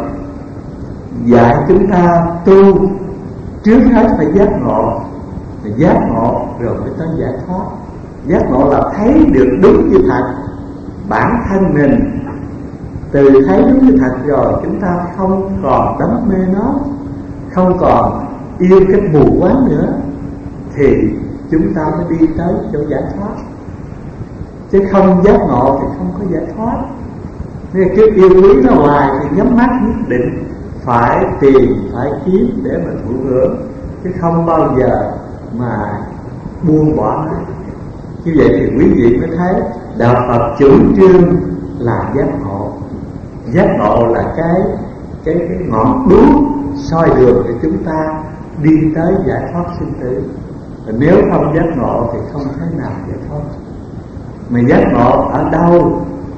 dạy chúng ta tu trước hết phải giác ngộ. Giác ngộ rồi mới tới giải thoát. Giác ngộ là thấy được đúng như thật bản thân mình. Từ thấy đúng như thật rồi, chúng ta không còn đắm mê nó, không còn yêu cái mù quáng nữa, thì chúng ta mới đi tới chỗ giải thoát. Chứ không giác ngộ thì không có giải thoát. Nên cứ yêu quý nó hoài thì nhắm mắt nhất định phải tìm, phải kiếm để mà thụ hưởng, chứ không bao giờ mà buông bỏ nó. Như vậy thì quý vị mới thấy đạo Phật chủ trương là giác ngộ. Giác ngộ là cái cái cái ngọn đuốc soi đường để chúng ta đi tới giải thoát sinh tử. Và nếu không giác ngộ thì không thể nào giải thoát. Mà giác ngộ ở đâu?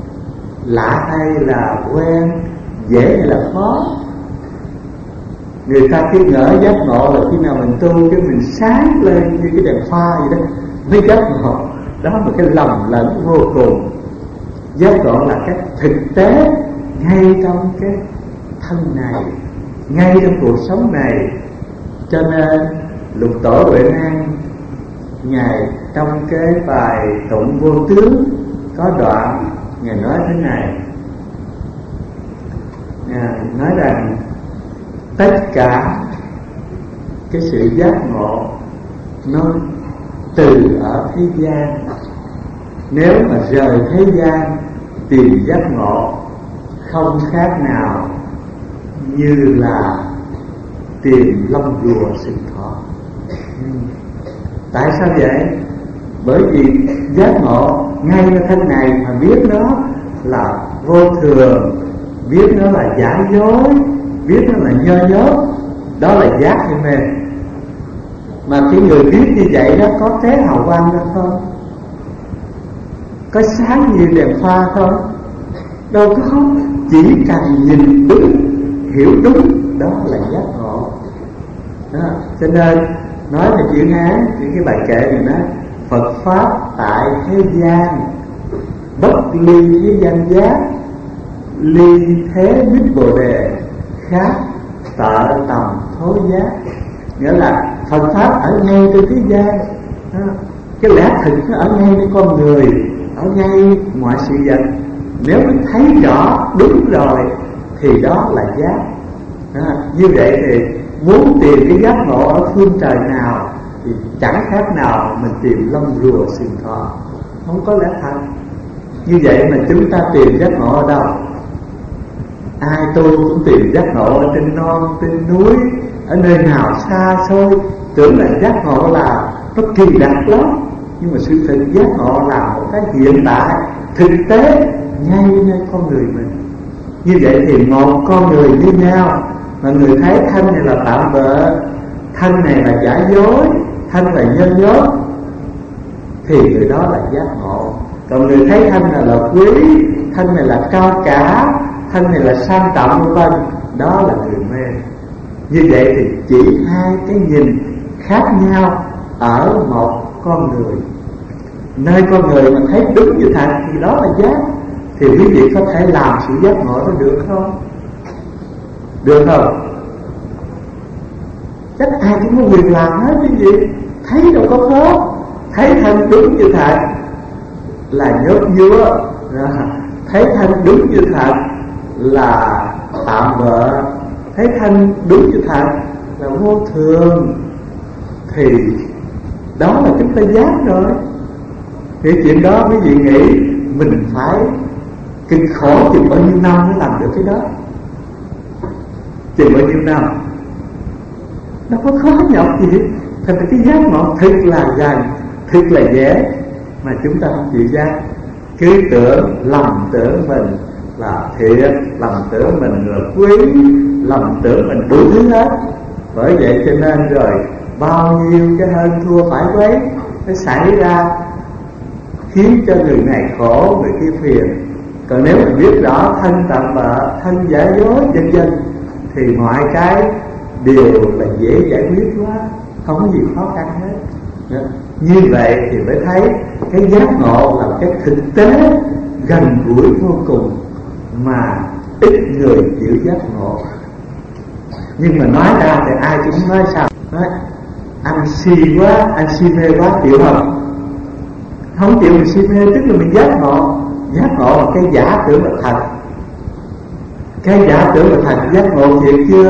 Lạ hay là quen? Dễ hay là khó? Người ta cứ ngỡ giác ngộ là khi nào mình tu cái mình sáng lên như cái đèn pha vậy đó mới giác ngộ. Đó là cái lầm lẫn vô cùng. Giác ngộ là cái thực tế ngay trong cái thân này, ngay trong cuộc sống này. Cho nên Lục Tổ Huệ Năng ngài trong cái bài Tụng Vô Tướng có đoạn ngài nói thế này, ngài nói rằng tất cả cái sự giác ngộ nó từ ở thế gian. Nếu mà rời thế gian tìm giác ngộ không khác nào như là tìm lông rùa sừng thọ. Tại sao vậy? Bởi vì giác ngộ ngay ở thân này mà biết nó là vô thường, biết nó là giả dối, biết nó là nhơ nhớp, đó là giác hay mê. Mà cái người biết như vậy đó có té hào quang ra không? Có sáng như đèn pha không? Đâu có. Chỉ cần nhìn đúng, hiểu đúng, đó là giác ngộ đó. Cho nên nói về chữ Hán, những cái bài kệ này nói Phật Pháp tại thế gian, bất ly thế gian giác, ly thế bích bồ đề, khác tợ tầm thối giác. Nghĩa là Phật Pháp ở ngay trên thế gian đó. Cái lẽ thực nó ở ngay với con người, ở ngay mọi sự vật. Nếu mình thấy rõ đúng rồi thì đó là giác đó. Như vậy thì muốn tìm cái giác ngộ ở phương trời nào thì chẳng khác nào mình tìm lông rùa sừng thọ, không có lẽ thật. Như vậy mà chúng ta tìm giác ngộ ở đâu? ai tu cũng tìm giác ngộ ở trên non, trên núi, ở nơi nào xa xôi, tưởng là giác ngộ là nó kỳ đặc lắm. Nhưng mà sự thực giác ngộ là một cái hiện tại thực tế ngay nơi con người mình. Như vậy thì một con người như nhau, mà người thấy thân này là tạm bợ, thân này là giả dối, thân là nhân dối, thì người đó là giác ngộ. Còn người thấy thân này là quý, thân này là cao cả, thân này là sang trọng vân vân, đó là người mê. Như vậy thì chỉ hai cái nhìn khác nhau ở một con người. Nơi con người mà thấy đúng như thật thì đó là giác. Thì quý vị có thể làm sự giác ngộ đó được không? Được không? Chắc ai cũng có quyền làm hết quý vị. Thấy đâu có khó. Thấy thân đúng như thật là nhốt nhúa, thấy thân đúng như thật là tạm bợ, thấy thân đúng như thật là vô thường, thì đó là chúng ta giác rồi. Thì chuyện đó quý vị nghĩ mình phải cực khổ chừng bao nhiêu năm mới làm được cái đó? Chừng bao nhiêu năm? Đâu có khó nhọc gì. Thành cái giác ngộ thực là gần, thực là dễ, mà chúng ta không chịu giác. Cứ tưởng, lầm tưởng mình là thiện, lầm tưởng mình là quý, lầm tưởng mình đủ thứ hết. Bởi vậy cho nên rồi bao nhiêu cái hơn thua phải quấy nó xảy ra, khiến cho người này khổ, người kia phiền. Còn nếu mình biết rõ thân tạm bợ, thân giả dối vân vân, thì mọi cái đều là dễ giải quyết quá, không có gì khó khăn hết. Như vậy thì mới thấy cái giác ngộ là cái thực tế gần gũi vô cùng, mà ít người chịu giác ngộ. Nhưng mà nói ra thì ai cũng nói sao? Nói anh si quá, anh si mê quá, chịu không? Không chịu mình si mê tức là mình giác ngộ. Giác ngộ là cái giả tưởng là thật. Cái giả tưởng là thật, giác ngộ thiệt chưa?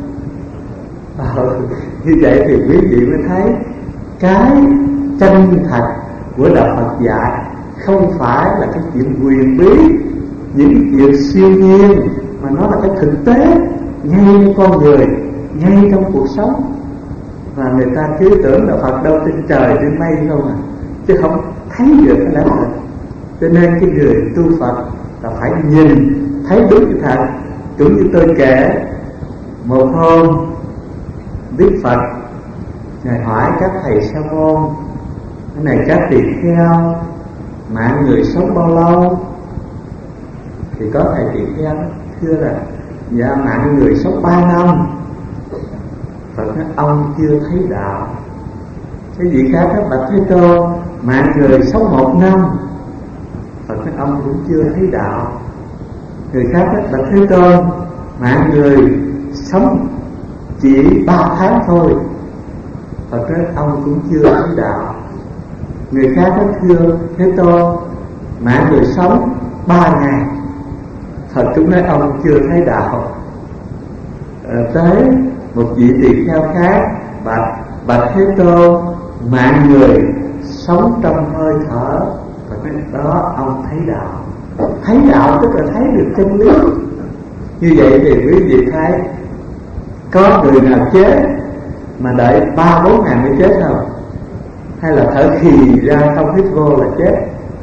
Ờ, như vậy thì quý vị mới thấy cái chân thật của đạo Phật dạy không phải là cái chuyện huyền bí, những chuyện siêu nhiên, mà nó là cái thực tế ngay con người, ngay trong cuộc sống. Và người ta cứ tưởng là Phật đâu trên trời trên mây không à, chứ không thấy được cái lẽ thật. Cho nên cái người tu Phật là phải nhìn thấy đúng như thật. Cũng như tôi kể, một hôm Đức Phật Ngài hỏi các thầy sa môn: cái này các tỳ kheo mạng người sống bao lâu? Thì có thầy tỳ kheo thưa là dạ mạng người sống ba năm. Phật nói ông chưa thấy đạo. Cái vị khác đó, Bạch Thế Tôn mạng người sống một năm. Phật nói ông cũng chưa thấy đạo. Người khác đó, Bạch Thế Tôn mạng người sống chỉ ba tháng thôi. Phật nói ông cũng chưa thấy đạo. Người khác đó, thưa Thế Tôn mạng người sống ba ngày. Phật cũng nói ông chưa thấy đạo. À, tới một vị tỳ kheo khác: Bạch Bạch Thế Tôn mạng người sống trong hơi thở. Phật nói đó ông thấy đạo. Thấy đạo tức là thấy được chân lý. Như vậy thì quý vị thấy có người nào chết mà đợi ba bốn ngày mới chết không? Hay là thở khì ra không hít vô là chết?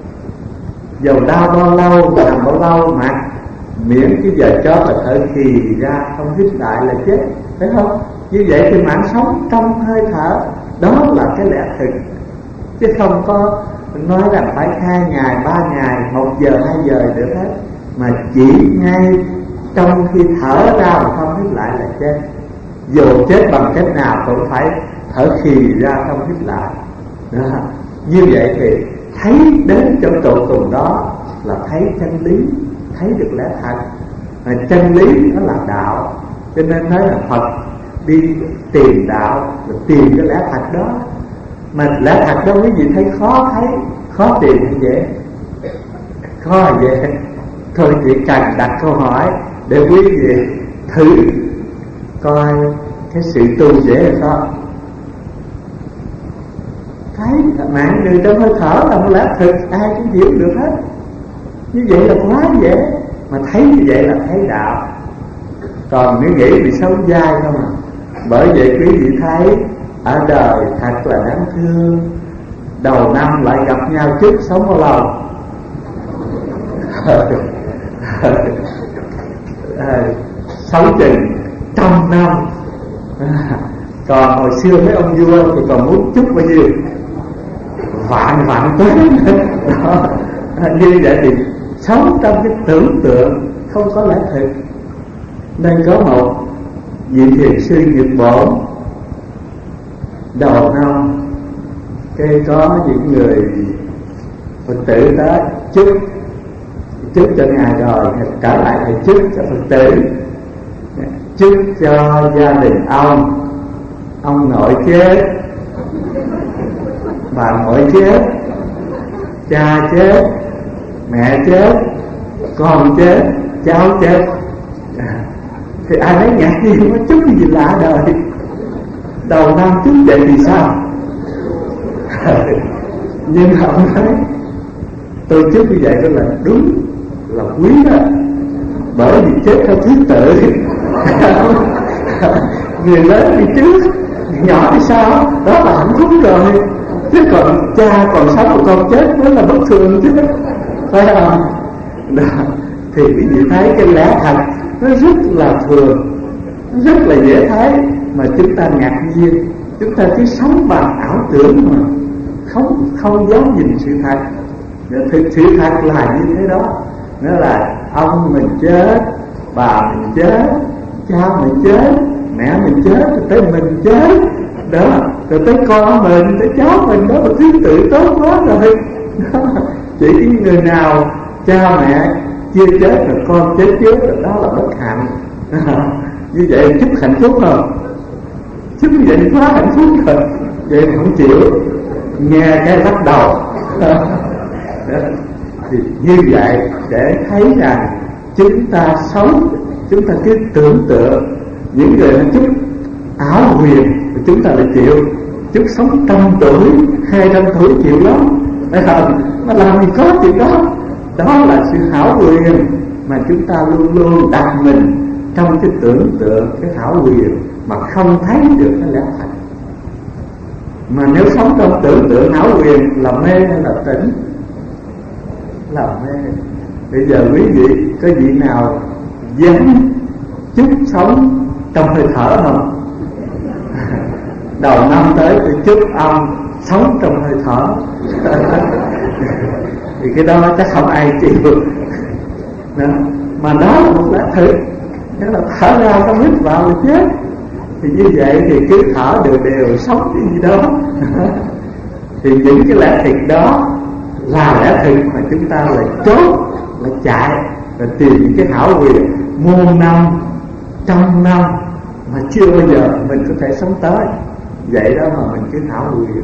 Dầu đau bao lâu, nằm bao lâu mà miễn cái giờ chót là thở khì ra không hít lại là chết, phải không? Như vậy thì mạng sống trong hơi thở, đó là cái lẽ thực, chứ không có nói là phải hai ngày, ba ngày, một giờ, hai giờ được hết. Mà chỉ ngay trong khi thở ra mà không hít lại là chết. Dù chết bằng cách nào cũng phải thở khì ra không hít lại đó. Như vậy thì thấy đến chỗ tột cùng đó là thấy chân lý, thấy được lẽ thật. Mà chân lý nó là đạo. Cho nên nói là Phật đi tìm đạo, rồi tìm cái lẽ thật đó. Mà lẽ thật đó quý vị thấy khó thấy, khó tìm hay dễ? Khó là dễ. Thôi chỉ cần đặt câu hỏi để quý vị thử coi cái sự tu dễ hay khó. Thấy mạng người trong hơi thở là một lẽ thực, ai cũng hiểu được hết. Như vậy là quá dễ. Mà thấy như vậy là thấy đạo. còn nếu nghĩ bị xấu dai không à. Bởi vậy quý vị thấy ở đời thật là đáng thương, đầu năm lại gặp nhau trước sống bao lâu? Sống chừng trăm năm. Còn hồi xưa mấy ông vua thì còn muốn chúc bao nhiêu? Vạn vạn tuế. Như vậy thì sống trong cái tưởng tượng không có lẽ thực. Nên có một vị thiền sư Nhật Bổn, đầu năm cái có những người Phật tử tới chúc chúc cho ngài rồi trở lại thì chúc cho Phật tử, chúc cho gia đình ông ông nội chết, bà nội chết, cha chết, mẹ chết, con chết, cháu chết. Thì ai thấy ngạc nhiên, nó chúc gì lạ đời. Đầu năm chúc vậy thì sao? Nhưng mà ông nói tôi chúc như vậy đó là đúng, là quý đó. Bởi vì chết theo thứ tự. Người lớn đi trước, nhỏ thì sao? Đó là hạnh phúc rồi. Chứ còn cha còn sống của con chết mới là bất thường chứ, phải không? Đó. Thì quý vị thấy cái lẽ thật nó rất là thường, rất là dễ thấy, mà chúng ta ngạc nhiên. Chúng ta cứ sống bằng ảo tưởng mà không không dám nhìn sự thật. Thực sự thật là như thế đó. Nó là ông mình chết, bà mình chết, cha mình chết, mẹ mình chết, rồi tới mình chết đó, rồi tới con mình, tới cháu mình. Đó là thứ tự tốt quá rồi đó. Chỉ người nào cha mẹ chưa chết rồi con chết trước rồi đó là bất hạnh. Như vậy chúc hạnh phúc không? Chúc như vậy quá hạnh phúc rồi. Vậy mà không chịu, nghe cái lắc đầu. Thì như vậy để thấy rằng chúng ta sống, chúng ta cứ tưởng tượng. Những người nó chúc ảo huyền thì chúng ta lại chịu. Chúc sống trăm tuổi, hai trăm tuổi chịu lắm, phải không? Mà làm gì có chuyện đó. Đó là sự hảo huyền mà chúng ta luôn luôn đặt mình trong cái tưởng tượng, cái hảo huyền mà không thấy được cái lẽ thật. Mà nếu sống trong tưởng tượng hảo huyền là mê hay là tỉnh? Là mê. Bây giờ quý vị có vị nào dám chúc sống trong hơi thở không? Đầu năm tới tôi chúc ông sống trong hơi thở. Thì cái đó chắc không ai chịu đó. Mà đó là một lẽ thực. Đó là thở ra không hít vào là chết. Thì như vậy thì cứ thở đều đều, sống cái gì đó. Thì những cái lẽ thực đó là lẽ thực mà chúng ta lại chốt, lại chạy, lại tìm những cái hảo huyền muôn năm, trăm năm mà chưa bao giờ mình có thể sống tới. Vậy đó mà mình cứ hảo huyền.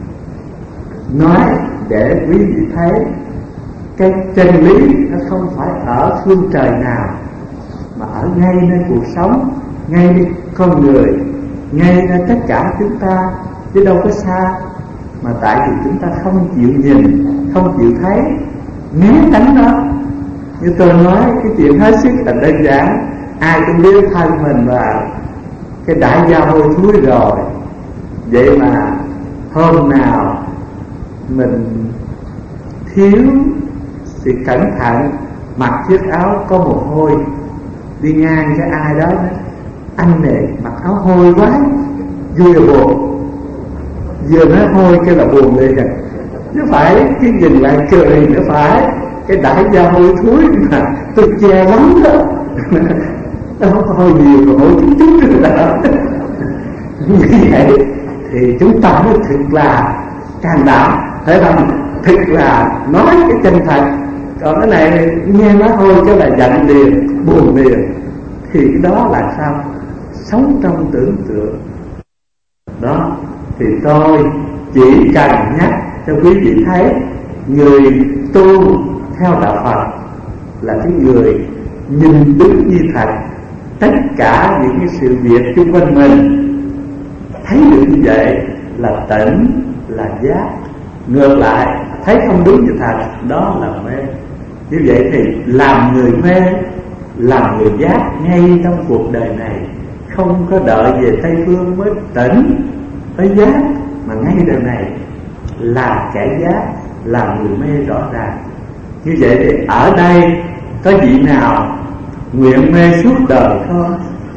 Nói để quý vị thấy cái chân lý nó không phải ở phương trời nào, mà ở ngay nơi cuộc sống, ngay nơi con người, ngay nơi tất cả chúng ta, chứ đâu có xa. Mà tại vì chúng ta không chịu nhìn, không chịu thấy, né tránh đó. Như tôi nói, cái chuyện hết sức là đơn giản. Ai cũng biết thân mình là cái đại gia hôi thối rồi. Vậy mà hôm nào mình thiếu sự cẩn thận, mặc chiếc áo có mồ hôi, đi ngang cái ai đó nói, anh này mặc áo hôi quá, vui là buồn. Vừa nói hôi cái là buồn liền rồi. Chứ phải cái nhìn lại cười nữa, phải cái đại gia hôi thối mà tôi che lắm đó. Nó không hôi nhiều mà hôi chút chút nữa đó. Như vậy thì chúng ta mới thực là can đảm, phải không? Thực là nói cái chân thật. Còn cái này nghe nói hôi cái là giận liền, buồn liền. Thì cái đó là sao? Sống trong tưởng tượng đó. Thì tôi chỉ cần nhắc cho quý vị thấy, người tu theo đạo Phật là cái người nhìn đúng như thật tất cả những cái sự việc xung quanh mình. Thấy được như vậy là tỉnh, là giác. Ngược lại thấy không đúng như thật, đó là mê. Như vậy thì làm người mê làm người giác ngay trong cuộc đời này, không có đợi về Tây Phương mới tỉnh mới giác, mà ngay đời này là kẻ giác, là người mê rõ ràng. Như vậy thì ở đây có vị nào nguyện mê suốt đời không?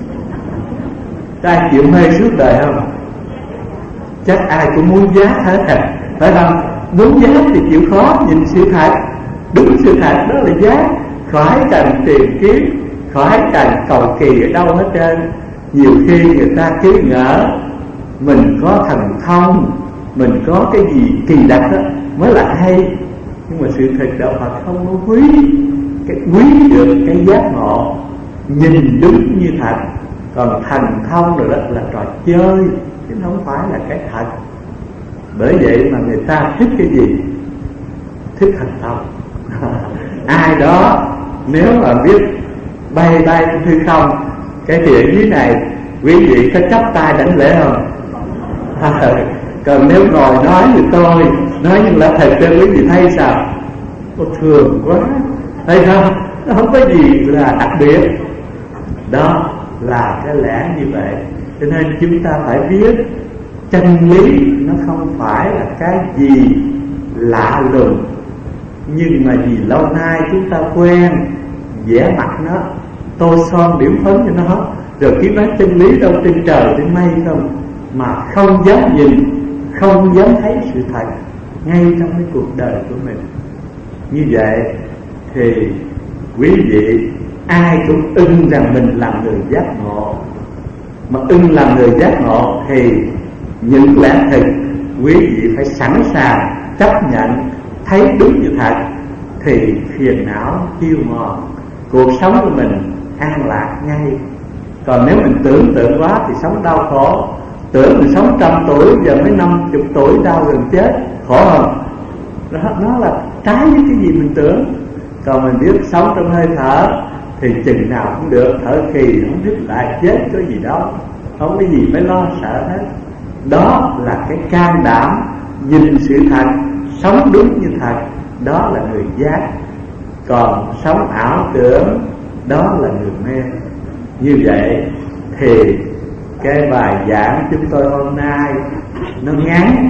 Có ai chịu mê suốt đời không? Chắc ai cũng muốn giác hết à, phải không? Muốn giác thì chịu khó nhìn sự thật, đúng sự thật đó là giác, khỏi cần tìm kiếm, khỏi cần cầu kỳ ở đâu hết trơn. Nhiều khi người ta cứ ngỡ mình có thần thông, mình có cái gì kỳ đặc đó mới là hay, nhưng mà sự thật đạo Phật không có quý cái quý được cái giác ngộ, nhìn đúng như thật. Còn thần thông rồi đó là trò chơi chứ không phải là cái thật. Bởi vậy mà người ta thích cái gì? Thích thần thông. Ai đó nếu mà biết bay bay trong hư không, cái thiện dưới này quý vị có chắp tay đảnh lễ không? À, còn nếu ngồi nói thì tôi nói nhưng là thật cho quý vị thấy sao? Ô, thường quá, thấy không? Nó không có gì là đặc biệt. Đó là cái lẽ như vậy. Cho nên chúng ta phải biết chân lý nó không phải là cái gì lạ lùng, nhưng mà vì lâu nay chúng ta quen vẽ mặt nó, tô son điểm phấn cho nó, rồi cứ nói chân lý đâu trên trời trên mây không, mà không dám nhìn, không dám thấy sự thật ngay trong cái cuộc đời của mình. Như vậy thì quý vị ai cũng ưng rằng mình làm người giác ngộ. Mà ưng làm người giác ngộ thì những lẽ thực quý vị phải sẵn sàng chấp nhận, thấy đúng như thật, thì phiền não tiêu mòn, cuộc sống của mình an lạc ngay. Còn nếu mình tưởng tượng quá thì sống đau khổ. Tưởng mình sống trăm tuổi, giờ mới năm chục tuổi đau gần chết, khổ không? Đó, nó là trái với cái gì mình tưởng. Còn mình biết sống trong hơi thở thì chừng nào cũng được, thở kỳ không biết lại chết có gì đâu, không có gì phải lo sợ hết. Đó là cái can đảm nhìn sự thật, sống đúng như thật, đó là người giác. Còn sống ảo tưởng, đó là người mê. Như vậy thì cái bài giảng chúng tôi hôm nay nó ngắn,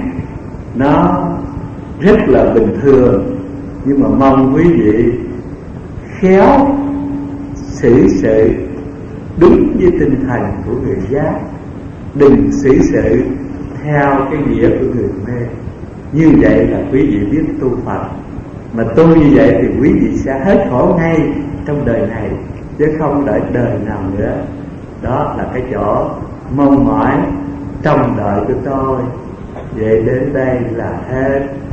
nó rất là bình thường, nhưng mà mong quý vị khéo xử sự đúng với tinh thần của người giác, đừng xử sự theo cái nghĩa của người mê. Như vậy là quý vị biết tu Phật. Mà tu như vậy thì quý vị sẽ hết khổ ngay trong đời này, chứ không đợi đời nào nữa. Đó là cái chỗ mong mỏi trong đời của tôi. Vậy đến đây là hết.